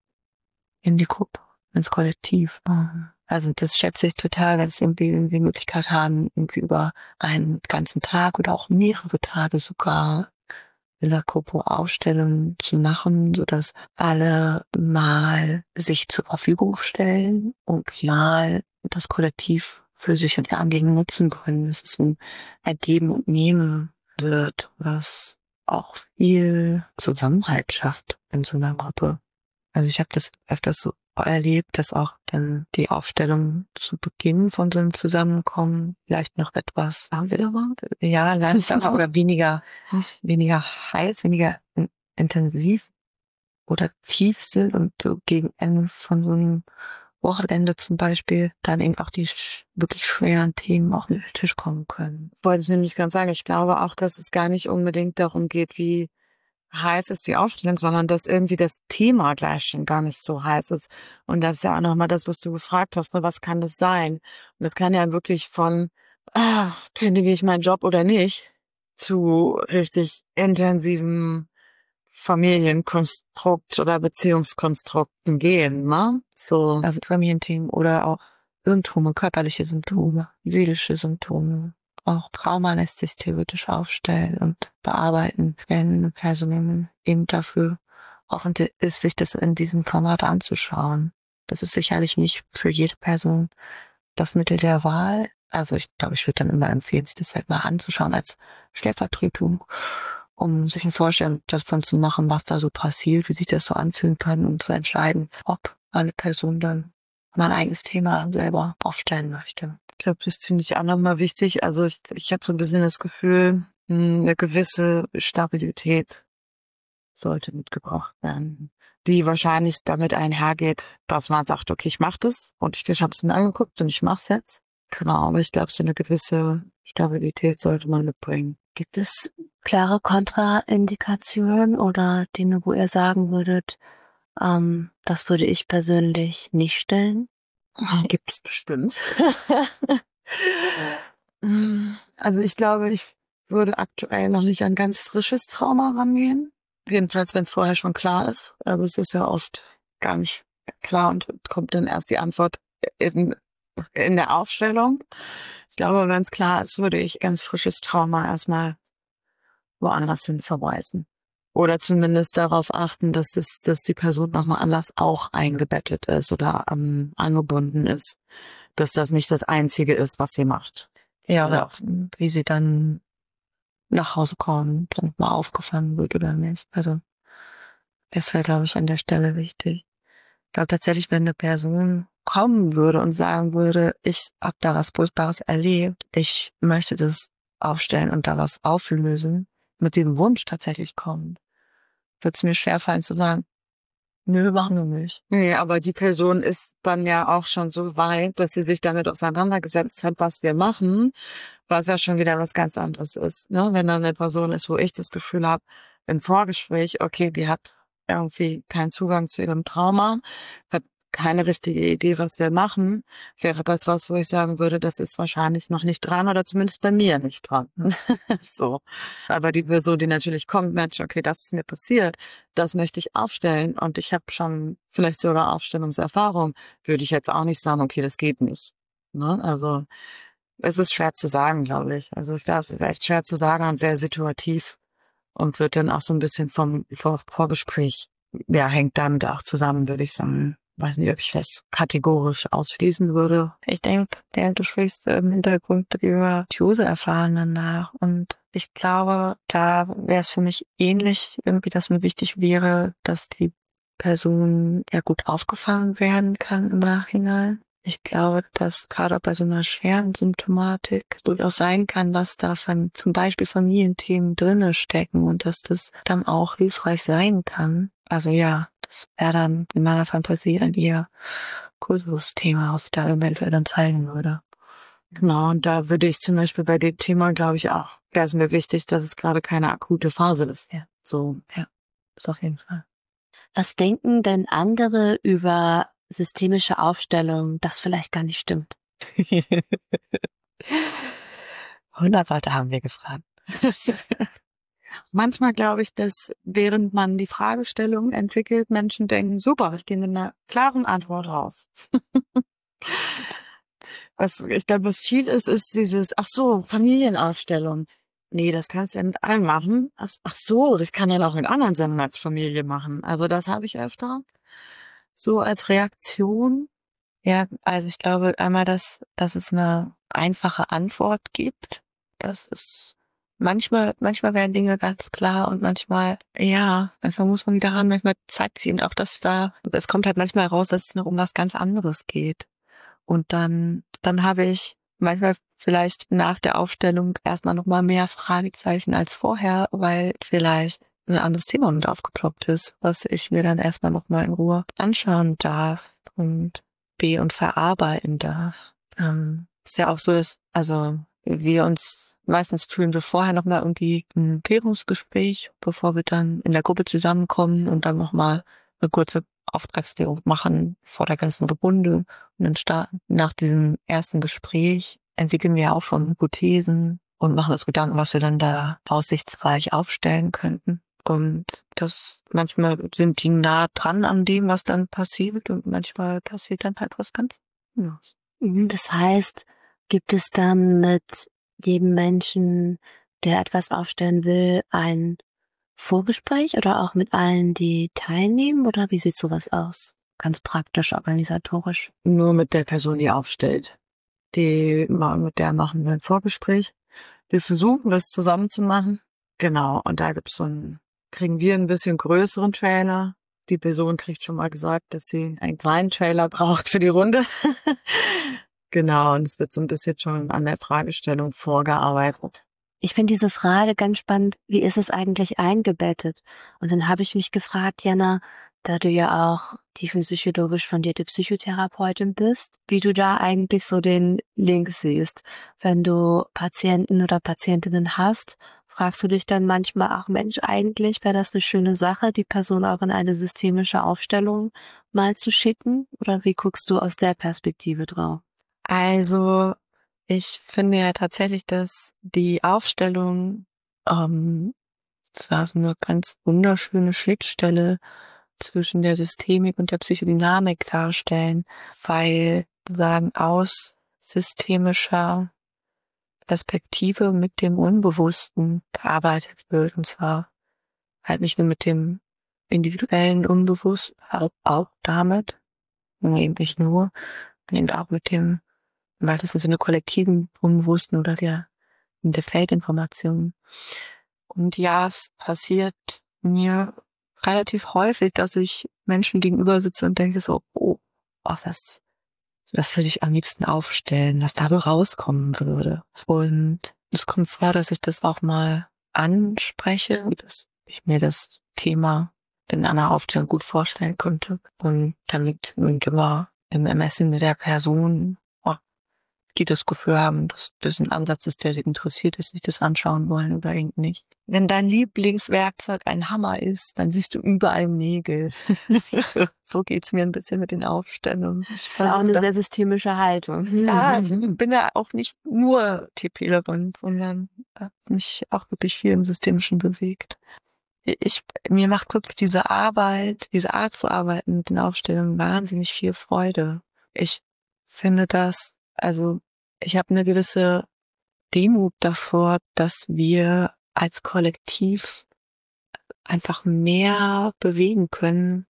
in die Gruppe, ins Kollektiv. Also das schätze ich total, dass wir irgendwie, irgendwie die Möglichkeit haben, irgendwie über einen ganzen Tag oder auch mehrere Tage sogar in der Gruppe Ausstellungen zu machen, sodass alle mal sich zur Verfügung stellen und mal das Kollektiv für sich und ihr Anliegen nutzen können. Dass es ein Ergeben und Nehmen wird, was auch viel Zusammenhalt schafft in so einer Gruppe. Also ich habe das öfters so erlebt, dass auch dann die Aufstellung zu Beginn von so einem Zusammenkommen vielleicht noch etwas langsamer, ja, langsamer oder weniger, weniger heiß, weniger in, intensiv oder tief sind und so gegen Ende von so einem Wochenende zum Beispiel dann eben auch die sch- wirklich schweren Themen auch mit den Tisch kommen können. Wollte ich nämlich ganz sagen, ich glaube auch, dass es gar nicht unbedingt darum geht, wie heiß ist die Aufstellung, sondern dass irgendwie das Thema gleich schon gar nicht so heiß ist. Und das ist ja auch nochmal das, was du gefragt hast, ne? Was kann das sein? Und das kann ja wirklich von, ah, kündige ich meinen Job oder nicht, zu richtig intensivem Familienkonstrukt oder Beziehungskonstrukten gehen, ne? So. Also Familienthemen oder auch Symptome, körperliche Symptome, seelische Symptome. Auch Trauma lässt sich theoretisch aufstellen und bearbeiten, wenn Personen eben dafür offen ist, sich das in diesem Format anzuschauen. Das ist sicherlich nicht für jede Person das Mittel der Wahl. Also ich glaube, ich würde dann immer empfehlen, sich das halt mal anzuschauen als Stellvertretung, um sich eine Vorstellung davon zu machen, was da so passiert, wie sich das so anfühlen kann und zu entscheiden, ob eine Person dann mein eigenes Thema selber aufstellen möchte. Ich glaube, das finde ich auch nochmal wichtig. Also ich, ich habe so ein bisschen das Gefühl, mh, eine gewisse Stabilität sollte mitgebracht werden. die wahrscheinlich damit einhergeht, dass man sagt, okay, ich mache das und ich, ich habe es mir angeguckt und ich mache es jetzt. Genau, aber ich glaube, so eine gewisse Stabilität sollte man mitbringen. Gibt es klare Kontraindikationen oder Dinge, wo ihr sagen würdet, ähm, das würde ich persönlich nicht stellen? Gibt es bestimmt. Also ich glaube, ich würde aktuell noch nicht an ganz frisches Trauma rangehen. Jedenfalls, wenn es vorher schon klar ist. Aber es ist ja oft gar nicht klar und kommt dann erst die Antwort in, in der Aufstellung. Ich glaube, wenn es klar ist, würde ich ganz frisches Trauma erstmal woanders hin verweisen. Oder zumindest darauf achten, dass das, dass die Person nochmal anders auch eingebettet ist oder ähm, angebunden ist. Dass das nicht das Einzige ist, was sie macht. Ja, oder auch, wie sie dann nach Hause kommt und mal aufgefangen wird oder nicht. Also, das wäre, glaube ich, an der Stelle wichtig. Ich glaube tatsächlich, wenn eine Person kommen würde und sagen würde, ich habe da was Furchtbares erlebt, ich möchte das aufstellen und da was auflösen, mit diesem Wunsch tatsächlich kommt, wird es mir schwerfallen zu sagen, nö, machen wir nicht. Nee, aber die Person ist dann ja auch schon so weit, dass sie sich damit auseinandergesetzt hat, was wir machen, was ja schon wieder was ganz anderes ist. Ne? Wenn dann eine Person ist, wo ich das Gefühl habe, im Vorgespräch, okay, die hat irgendwie keinen Zugang zu ihrem Trauma, hat keine richtige Idee, was wir machen, wäre das was, wo ich sagen würde, das ist wahrscheinlich noch nicht dran oder zumindest bei mir nicht dran. So. Aber die Person, die natürlich kommt, Mensch, okay, das ist mir passiert, das möchte ich aufstellen und ich habe schon vielleicht sogar Aufstellungserfahrung, würde ich jetzt auch nicht sagen, okay, das geht nicht. Ne? Also es ist schwer zu sagen, glaube ich. Also ich glaube, es ist echt schwer zu sagen und sehr situativ und wird dann auch so ein bisschen vom Vor Vorgespräch, ja, hängt damit auch zusammen, würde ich sagen. Weiß nicht, ob ich das kategorisch ausschließen würde. Ich denke, du sprichst im Hintergrund über die User-Erfahrenen nach. Und ich glaube, da wäre es für mich ähnlich, irgendwie, dass mir wichtig wäre, dass die Person ja gut aufgefangen werden kann im Nachhinein. Ich glaube, dass gerade bei so einer schweren Symptomatik es durchaus sein kann, dass da von, zum Beispiel Familienthemen drinne stecken und dass das dann auch hilfreich sein kann. Also ja, das wäre dann in meiner Fantasie ein eher größeres Thema, was ich da eventuell dann zeigen würde. Genau, und da würde ich zum Beispiel bei dem Thema, glaube ich, auch, wäre es mir wichtig, dass es gerade keine akute Phase ist. Ja. So, ja, das auf jeden Fall. Was denken denn andere über systemische Aufstellung, das vielleicht gar nicht stimmt? hundert Seiten haben wir gefragt. Manchmal glaube ich, dass während man die Fragestellung entwickelt, Menschen denken, super, ich gehe mit einer klaren Antwort raus. Was ich glaube, was viel ist, ist dieses, ach so, Familienaufstellung. Nee, das kannst du ja mit allem machen. Ach, ach so, das kann man auch mit anderen Sachen als Familie machen. Also das habe ich öfter. So als Reaktion. Ja, also ich glaube einmal, dass, dass es eine einfache Antwort gibt. Das ist manchmal, manchmal werden Dinge ganz klar und manchmal, ja, manchmal muss man wieder ran, manchmal zeigt sich eben auch, dass da, es kommt halt manchmal raus, dass es noch um was ganz anderes geht. Und dann, dann habe ich manchmal vielleicht nach der Aufstellung erstmal noch mal mehr Fragezeichen als vorher, weil vielleicht ein anderes Thema mit aufgeploppt ist, was ich mir dann erstmal noch mal in Ruhe anschauen darf und be- und verarbeiten darf. Ähm, ist ja auch so, dass, also, wir uns, meistens führen wir vorher noch mal irgendwie ein Klärungsgespräch, bevor wir dann in der Gruppe zusammenkommen und dann noch mal eine kurze Auftragsklärung machen vor der ganzen Runde. Und dann starten, nach diesem ersten Gespräch entwickeln wir auch schon Hypothesen und machen uns Gedanken, was wir dann da aussichtsreich aufstellen könnten. Und das, manchmal sind die nah dran an dem, was dann passiert und manchmal passiert dann halt was ganz anderes. Das heißt, gibt es dann mit jedem Menschen, der etwas aufstellen will, ein Vorgespräch oder auch mit allen, die teilnehmen? Oder wie sieht sowas aus? Ganz praktisch, organisatorisch. Nur mit der Person, die aufstellt. Die, mit der machen wir ein Vorgespräch. Wir versuchen, das zusammen zu machen. Genau, und da gibt's so ein, kriegen wir ein bisschen größeren Trailer. Die Person kriegt schon mal gesagt, dass sie einen kleinen Trailer braucht für die Runde. Genau, und es wird so ein bisschen schon an der Fragestellung vorgearbeitet. Ich finde diese Frage ganz spannend, wie ist es eigentlich eingebettet? Und dann habe ich mich gefragt, Jana, da du ja auch tiefenpsychologisch fundierte Psychotherapeutin bist, wie du da eigentlich so den Link siehst. Wenn du Patienten oder Patientinnen hast, fragst du dich dann manchmal, ach Mensch, eigentlich wäre das eine schöne Sache, die Person auch in eine systemische Aufstellung mal zu schicken? Oder wie guckst du aus der Perspektive drauf? Also ich finde ja tatsächlich, dass die Aufstellung ähm, zwar so eine ganz wunderschöne Schnittstelle zwischen der Systemik und der Psychodynamik darstellen, weil sozusagen aus systemischer Perspektive mit dem Unbewussten gearbeitet wird, und zwar halt nicht nur mit dem individuellen Unbewussten, auch, auch damit, nee, eben nicht nur, eben auch mit dem, im weitesten Sinne kollektiven Unbewussten oder der, der Feldinformation. Und ja, es passiert mir relativ häufig, dass ich Menschen gegenüber sitze und denke so, oh, ach, das, das würde ich am liebsten aufstellen, was dabei rauskommen würde. Und es kommt vor, dass ich das auch mal anspreche, dass ich mir das Thema in einer Aufstellung gut vorstellen könnte. Und damit und immer im Ermessen der Person, oh, die das Gefühl haben, dass das ein Ansatz ist, der sie interessiert ist, sich das anschauen wollen oder eben nicht. Wenn dein Lieblingswerkzeug ein Hammer ist, dann siehst du überall Nägel. So geht's mir ein bisschen mit den Aufstellungen. Das ist auch eine sehr systemische Haltung. Ja, ich bin ja auch nicht nur TPlerin, sondern habe mich auch wirklich viel im Systemischen bewegt. Ich, mir macht wirklich diese Arbeit, diese Art zu arbeiten mit den Aufstellungen wahnsinnig viel Freude. Ich finde das, also ich habe eine gewisse Demut davor, dass wir als Kollektiv einfach mehr bewegen können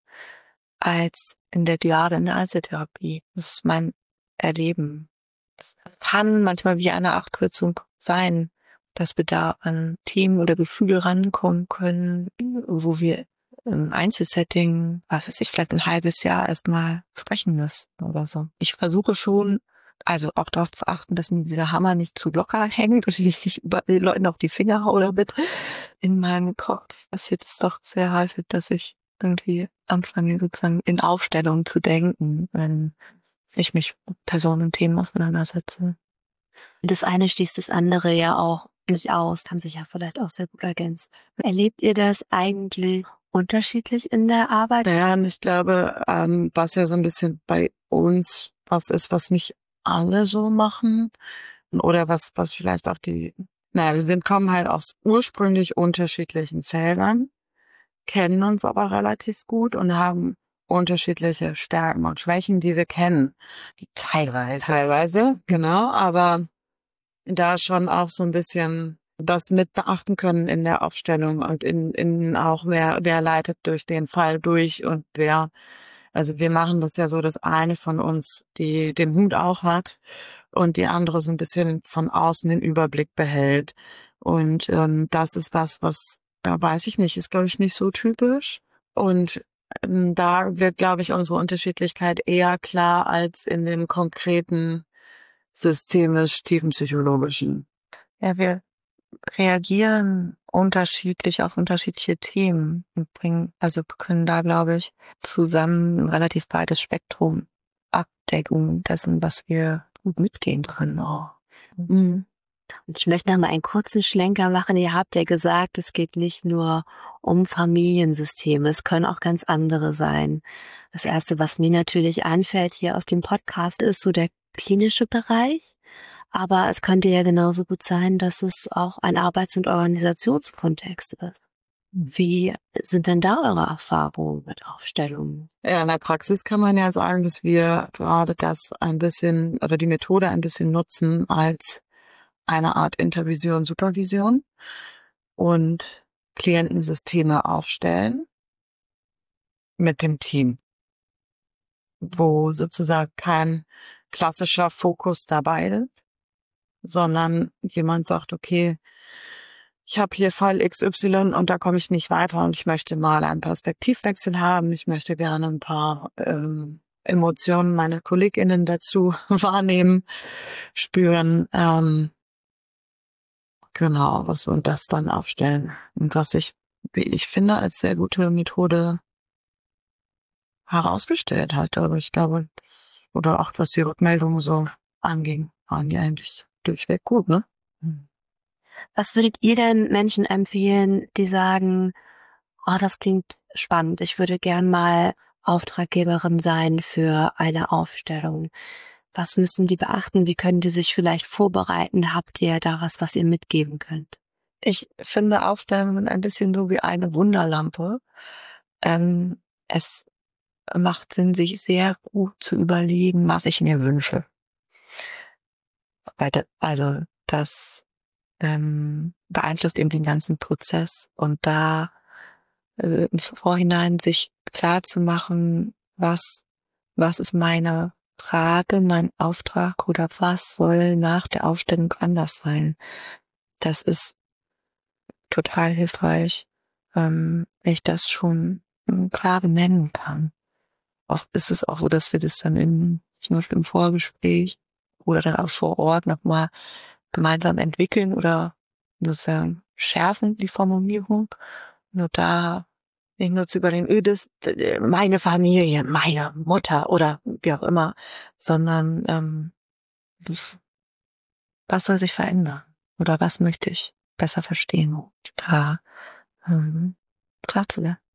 als in der Dyade in der Einzeltherapie. Das ist mein Erleben. Es kann manchmal wie eine Abkürzung sein, dass wir da an Themen oder Gefühle rankommen können, wo wir im Einzelsetting, was weiß ich, vielleicht ein halbes Jahr erstmal sprechen müssen oder so. Ich versuche schon, also auch darauf zu achten, dass mir dieser Hammer nicht zu locker hängt und ich nicht über den Leuten auf die Finger haue damit. In meinem Kopf passiert es doch sehr häufig, dass ich irgendwie anfange, sozusagen in Aufstellungen zu denken, wenn ich mich mit Personen und Themen auseinandersetze. Das eine schließt das andere ja auch nicht aus, kann sich ja vielleicht auch sehr gut ergänzen. Erlebt ihr das eigentlich unterschiedlich in der Arbeit? Ja, und ich glaube, ähm, was ja so ein bisschen bei uns was ist, was nicht alle so machen oder was was vielleicht auch die, naja, wir sind kommen halt aus ursprünglich unterschiedlichen Feldern, kennen uns aber relativ gut und haben unterschiedliche Stärken und Schwächen, die wir kennen. Die teilweise. Teilweise, genau, aber da schon auch so ein bisschen das mit beachten können in der Aufstellung und in, in auch wer, wer leitet durch den Fall durch und wer, also wir machen das ja so, dass eine von uns die den Hut auch hat und die andere so ein bisschen von außen den Überblick behält. Und ähm, das ist was, was, ja, weiß ich nicht, ist glaube ich nicht so typisch. Und ähm, da wird, glaube ich, unsere Unterschiedlichkeit eher klar als in dem konkreten systemisch tiefenpsychologischen. Ja, wir reagieren unterschiedlich auf unterschiedliche Themen und bringen, also können da, glaube ich, zusammen ein relativ breites Spektrum abdecken dessen, was wir gut mitgehen können auch. Mhm. Und ich möchte noch mal einen kurzen Schlenker machen. Ihr habt ja gesagt, es geht nicht nur um Familiensysteme, es können auch ganz andere sein. Das Erste, was mir natürlich einfällt hier aus dem Podcast, ist so der klinische Bereich. Aber es könnte ja genauso gut sein, dass es auch ein Arbeits- und Organisationskontext ist. Wie sind denn da eure Erfahrungen mit Aufstellungen? Ja, in der Praxis kann man ja sagen, dass wir gerade das ein bisschen oder die Methode ein bisschen nutzen als eine Art Intervision, Supervision und Klientensysteme aufstellen mit dem Team, wo sozusagen kein klassischer Fokus dabei ist, sondern jemand sagt, okay, ich habe hier Fall X Y und da komme ich nicht weiter und ich möchte mal einen Perspektivwechsel haben. Ich möchte gerne ein paar ähm, Emotionen meiner KollegInnen dazu wahrnehmen, spüren, ähm, genau, was wir und das dann aufstellen. Und was ich, wie ich finde, als sehr gute Methode herausgestellt hat. Aber ich glaube, das, oder auch was die Rückmeldung so anging, waren die eigentlich durchweg gut, ne? Was würdet ihr denn Menschen empfehlen, die sagen, oh, das klingt spannend, ich würde gern mal Auftraggeberin sein für eine Aufstellung? Was müssen die beachten? Wie können die sich vielleicht vorbereiten? Habt ihr da was, was ihr mitgeben könnt? Ich finde Aufstellungen ein bisschen so wie eine Wunderlampe. Ähm, es macht Sinn, sich sehr gut zu überlegen, was ich mir wünsche. Also das ähm, beeinflusst eben den ganzen Prozess. Und da also im Vorhinein sich klar zu machen, was, was ist meine Frage, mein Auftrag oder was soll nach der Aufstellung anders sein. Das ist total hilfreich, ähm, wenn ich das schon ähm, klar benennen kann. Oft ist es auch so, dass wir das dann in, zum Beispiel im Vorgespräch oder dann auch vor Ort nochmal gemeinsam entwickeln oder das ähm, schärfen, die Formulierung. Nur da nicht nur zu überlegen, öh, das, äh, meine Familie, meine Mutter oder wie auch immer, sondern ähm, was soll sich verändern? Oder was möchte ich besser verstehen? Da ähm, klar zu werden.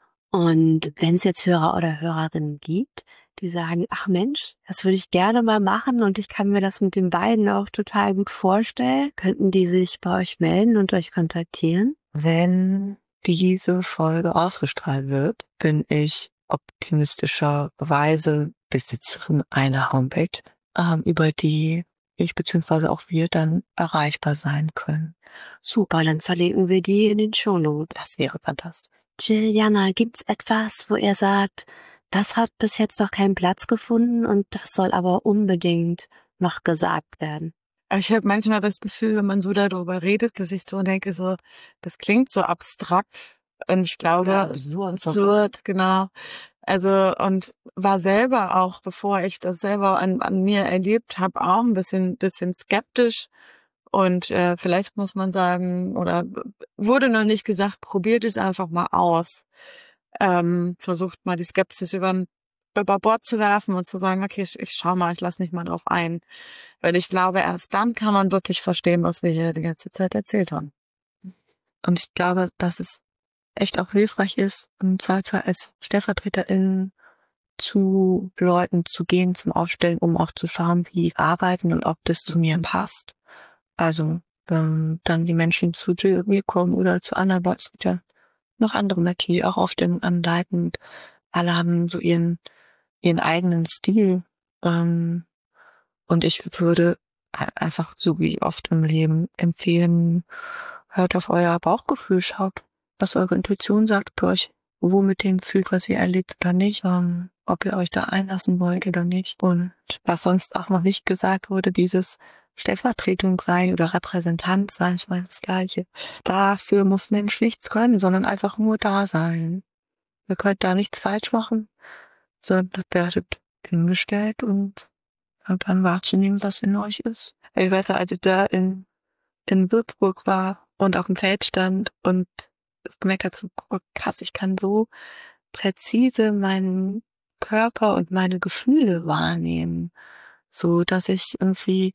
Und wenn es jetzt Hörer oder Hörerinnen gibt, die sagen, ach Mensch, das würde ich gerne mal machen und ich kann mir das mit den beiden auch total gut vorstellen, könnten die sich bei euch melden und euch kontaktieren? Wenn diese Folge ausgestrahlt wird, bin ich optimistischerweise Besitzerin einer Homepage, ähm, über die ich bzw. auch wir dann erreichbar sein können. Super, dann verlinken wir die in den Shownotes. Das wäre fantastisch. Juliana, gibt's etwas, wo ihr sagt, das hat bis jetzt noch keinen Platz gefunden und das soll aber unbedingt noch gesagt werden? Ich habe manchmal das Gefühl, wenn man so darüber redet, dass ich so denke, so, das klingt so abstrakt. Und ich glaube, Ja, absurd. absurd, genau. Also, und war selber auch, bevor ich das selber an, an mir erlebt habe, auch ein bisschen, bisschen skeptisch. Und äh, vielleicht muss man sagen, oder wurde noch nicht gesagt, probiert es einfach mal aus. Ähm, versucht mal die Skepsis über, über Bord zu werfen und zu sagen, okay, ich, ich schau mal, ich lass mich mal drauf ein. Weil ich glaube, erst dann kann man wirklich verstehen, was wir hier die ganze Zeit erzählt haben. Und ich glaube, dass es echt auch hilfreich ist, im Zweifelsfall als Stellvertreterin zu Leuten zu gehen zum Aufstellen, um auch zu schauen, wie die arbeiten und ob das zu mir passt. Also ähm, dann die Menschen zu mir kommen oder zu anderen Leuten. Es gibt ja noch andere Menschen, die auch Aufstellungen anleiten. Und alle haben so ihren ihren eigenen Stil. Ähm, und ich würde einfach, so wie oft im Leben, empfehlen, hört auf euer Bauchgefühl, schaut, was eure Intuition sagt, ob ihr euch wohl mit dem fühlt, was ihr erlebt oder nicht, ähm, ob ihr euch da einlassen wollt oder nicht. Und was sonst auch noch nicht gesagt wurde, dieses Stellvertretung sein oder Repräsentant sein, ich meine das Gleiche. Dafür muss Mensch nichts können, sondern einfach nur da sein. Ihr könnt da nichts falsch machen, sondern werdet hingestellt und dann wahrzunehmen, was in euch ist. Ich weiß noch, als ich da in, in Würzburg war und auf dem Feld stand und es gemerkt hat, so oh, krass, ich kann so präzise meinen Körper und meine Gefühle wahrnehmen, so dass ich irgendwie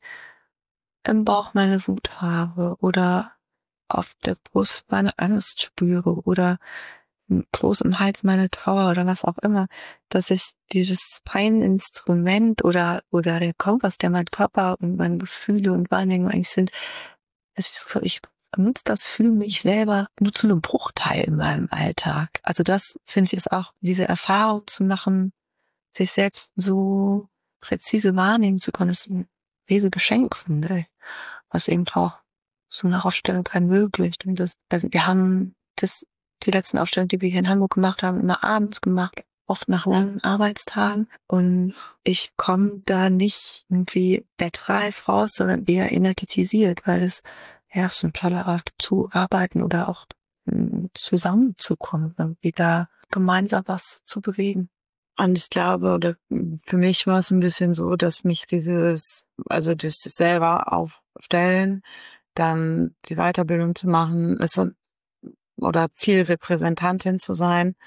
im Bauch meine Wut habe oder auf der Brust meine Angst spüre oder bloß im Hals meine Trauer oder was auch immer, dass ich dieses Peininstrument oder oder der Kompass, der mein Körper und meine Gefühle und Wahrnehmung eigentlich sind, dass ich, ich benutze das für mich selber nur zu einem Bruchteil in meinem Alltag. Also das finde ich ist auch, diese Erfahrung zu machen, sich selbst so präzise wahrnehmen zu können, ist ein riesiges Geschenk, finde ich. Was eben auch so eine Aufstellung ermöglicht. Und das, also wir haben das die letzten Aufstellungen, die wir hier in Hamburg gemacht haben, immer abends gemacht, oft nach langen Arbeitstagen. Und ich komme da nicht irgendwie bettreif raus, sondern eher energetisiert, weil es ja so eine tolle Art zu arbeiten oder auch m, zusammenzukommen, irgendwie da gemeinsam was zu bewegen. Und ich glaube, oder für mich war es ein bisschen so, dass mich dieses, also das selber aufstellen, dann die Weiterbildung zu machen, es war, oder viel Repräsentantin zu sein,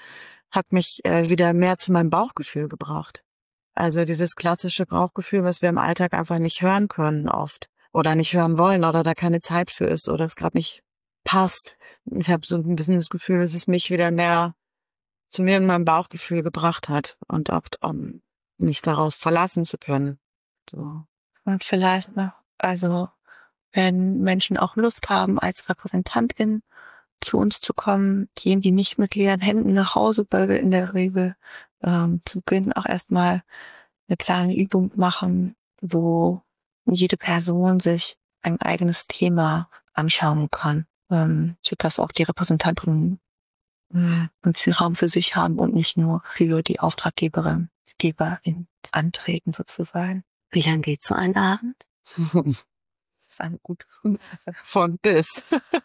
hat mich äh, wieder mehr zu meinem Bauchgefühl gebracht. Also dieses klassische Bauchgefühl, was wir im Alltag einfach nicht hören können oft oder nicht hören wollen oder da keine Zeit für ist oder es gerade nicht passt. Ich habe so ein bisschen das Gefühl, dass es mich wieder mehr zu mir in meinem Bauchgefühl gebracht hat und auch um mich darauf verlassen zu können. So. Und vielleicht noch, also wenn Menschen auch Lust haben, als Repräsentantin zu uns zu kommen, gehen die nicht mit leeren Händen nach Hause, weil wir in der Regel ähm, zu Beginn auch erstmal eine kleine Übung machen, wo jede Person sich ein eigenes Thema anschauen kann, ähm, sodass auch die Repräsentantinnen ein bisschen Raum für sich haben und nicht nur für die Auftraggeberin, Geberin antreten sozusagen. Wie lang geht so ein Abend? Das ist eine gute Frage. Von bis.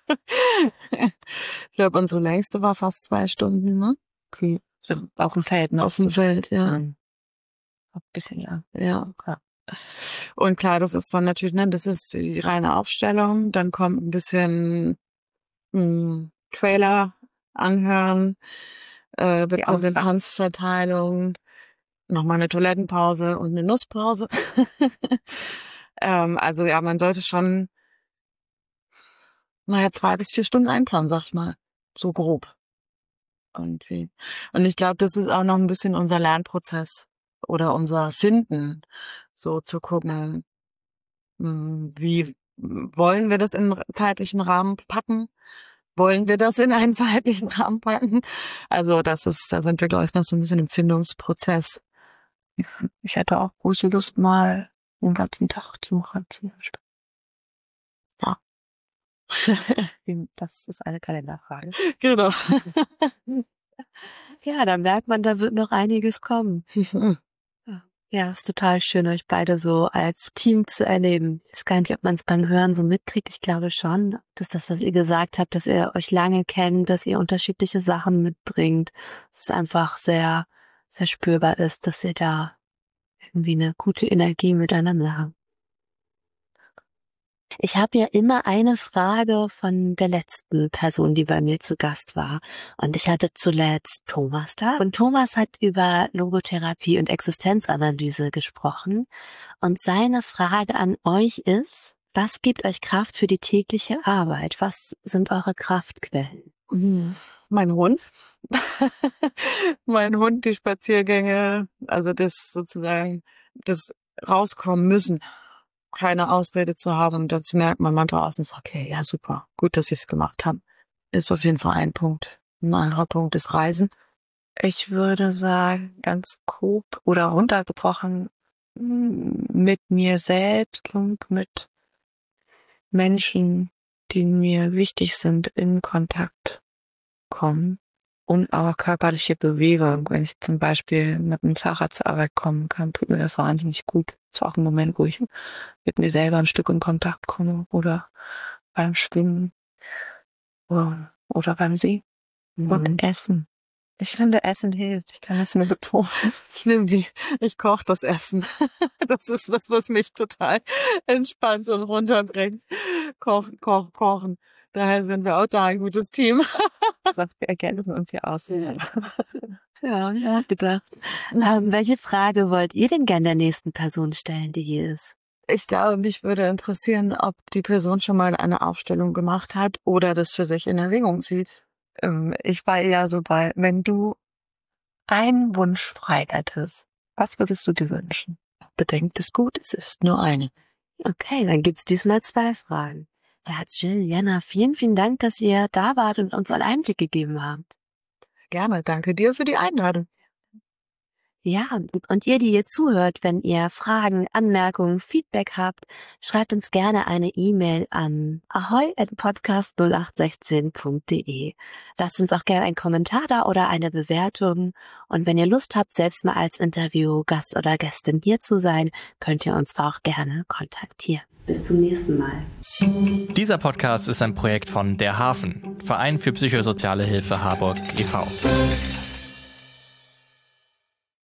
Ich glaube, unsere längste war fast zwei Stunden, ne? Okay. Auf dem Feld, ne? Auf dem Feld, ja. Ein bisschen, ja. Ja. Und klar, das ist dann natürlich, ne, das ist die reine Aufstellung. Dann kommt ein bisschen mh, Trailer anhören, äh, Repräsentanzverteilung, nochmal eine Toilettenpause und eine Nusspause. ähm, also ja, man sollte schon, naja, zwei bis vier Stunden einplanen, sag ich mal. So grob. Irgendwie. Und ich glaube, das ist auch noch ein bisschen unser Lernprozess oder unser Finden, so zu gucken, wie wollen wir das in einen zeitlichen Rahmen packen? Wollen wir das in einen zeitlichen Rahmen packen? Also das ist, da sind wir, glaube ich, noch so ein bisschen im Findungsprozess. Ich hätte auch große Lust, mal den ganzen Tag zu machen, zum Beispiel. Ja. Das ist eine Kalenderfrage. Genau. Ja, da merkt man, da wird noch einiges kommen. Ja, ist total schön, euch beide so als Team zu erleben. Ich weiß gar nicht, ob man es beim Hören so mitkriegt. Ich glaube schon, dass das, was ihr gesagt habt, dass ihr euch lange kennt, dass ihr unterschiedliche Sachen mitbringt, dass es einfach sehr, sehr spürbar ist, dass ihr da irgendwie eine gute Energie miteinander habt. Ich habe ja immer eine Frage von der letzten Person, die bei mir zu Gast war. Und ich hatte zuletzt Thomas da. Und Thomas hat über Logotherapie und Existenzanalyse gesprochen. Und seine Frage an euch ist, was gibt euch Kraft für die tägliche Arbeit? Was sind eure Kraftquellen? Mein Hund. Mein Hund, die Spaziergänge, also das sozusagen, das rauskommen müssen. Keine Ausrede zu haben und dann zu merken, man mal draußen ist, okay, ja super, gut, dass ich es gemacht habe. Ist auf jeden Fall ein Punkt. Ein anderer Punkt ist Reisen. Ich würde sagen, ganz grob oder runtergebrochen, mit mir selbst und mit Menschen, die mir wichtig sind, in Kontakt kommen. Und auch körperliche Bewegung. Wenn ich zum Beispiel mit dem Fahrrad zur Arbeit kommen kann, tut mir das wahnsinnig gut. Das ist auch ein Moment, wo ich mit mir selber ein Stück in Kontakt komme. Oder beim Schwimmen. Oder beim See. Mhm. Und Essen. Ich finde, Essen hilft. Ich kann es nur betonen. Ich nehme die, ich koche das Essen. Das ist was, was mich total entspannt und runterbringt. Kochen, kochen, kochen. Daher sind wir auch da ein gutes Team. Wir ergänzen uns hier aus. Ja, ja, ja gedacht. Ähm, welche Frage wollt ihr denn gerne der nächsten Person stellen, die hier ist? Ich glaube, mich würde interessieren, ob die Person schon mal eine Aufstellung gemacht hat oder das für sich in Erwägung zieht. Ich war eher so bei, wenn du einen Wunsch frei hättest, was würdest du dir wünschen? Bedenkt es gut, es ist nur eine. Okay, dann gibt's diesmal zwei Fragen. Ja, Jill, Jana, vielen, vielen Dank, dass ihr da wart und uns einen Einblick gegeben habt. Gerne, danke dir für die Einladung. Ja, und ihr, die ihr zuhört, wenn ihr Fragen, Anmerkungen, Feedback habt, schreibt uns gerne eine E-Mail an ahoi at podcast null acht sechzehn punkt de. Lasst uns auch gerne einen Kommentar da oder eine Bewertung. Und wenn ihr Lust habt, selbst mal als Interviewgast oder Gästin hier zu sein, könnt ihr uns auch gerne kontaktieren. Bis zum nächsten Mal. Dieser Podcast ist ein Projekt von Der Hafen, Verein für psychosoziale Hilfe Harburg e V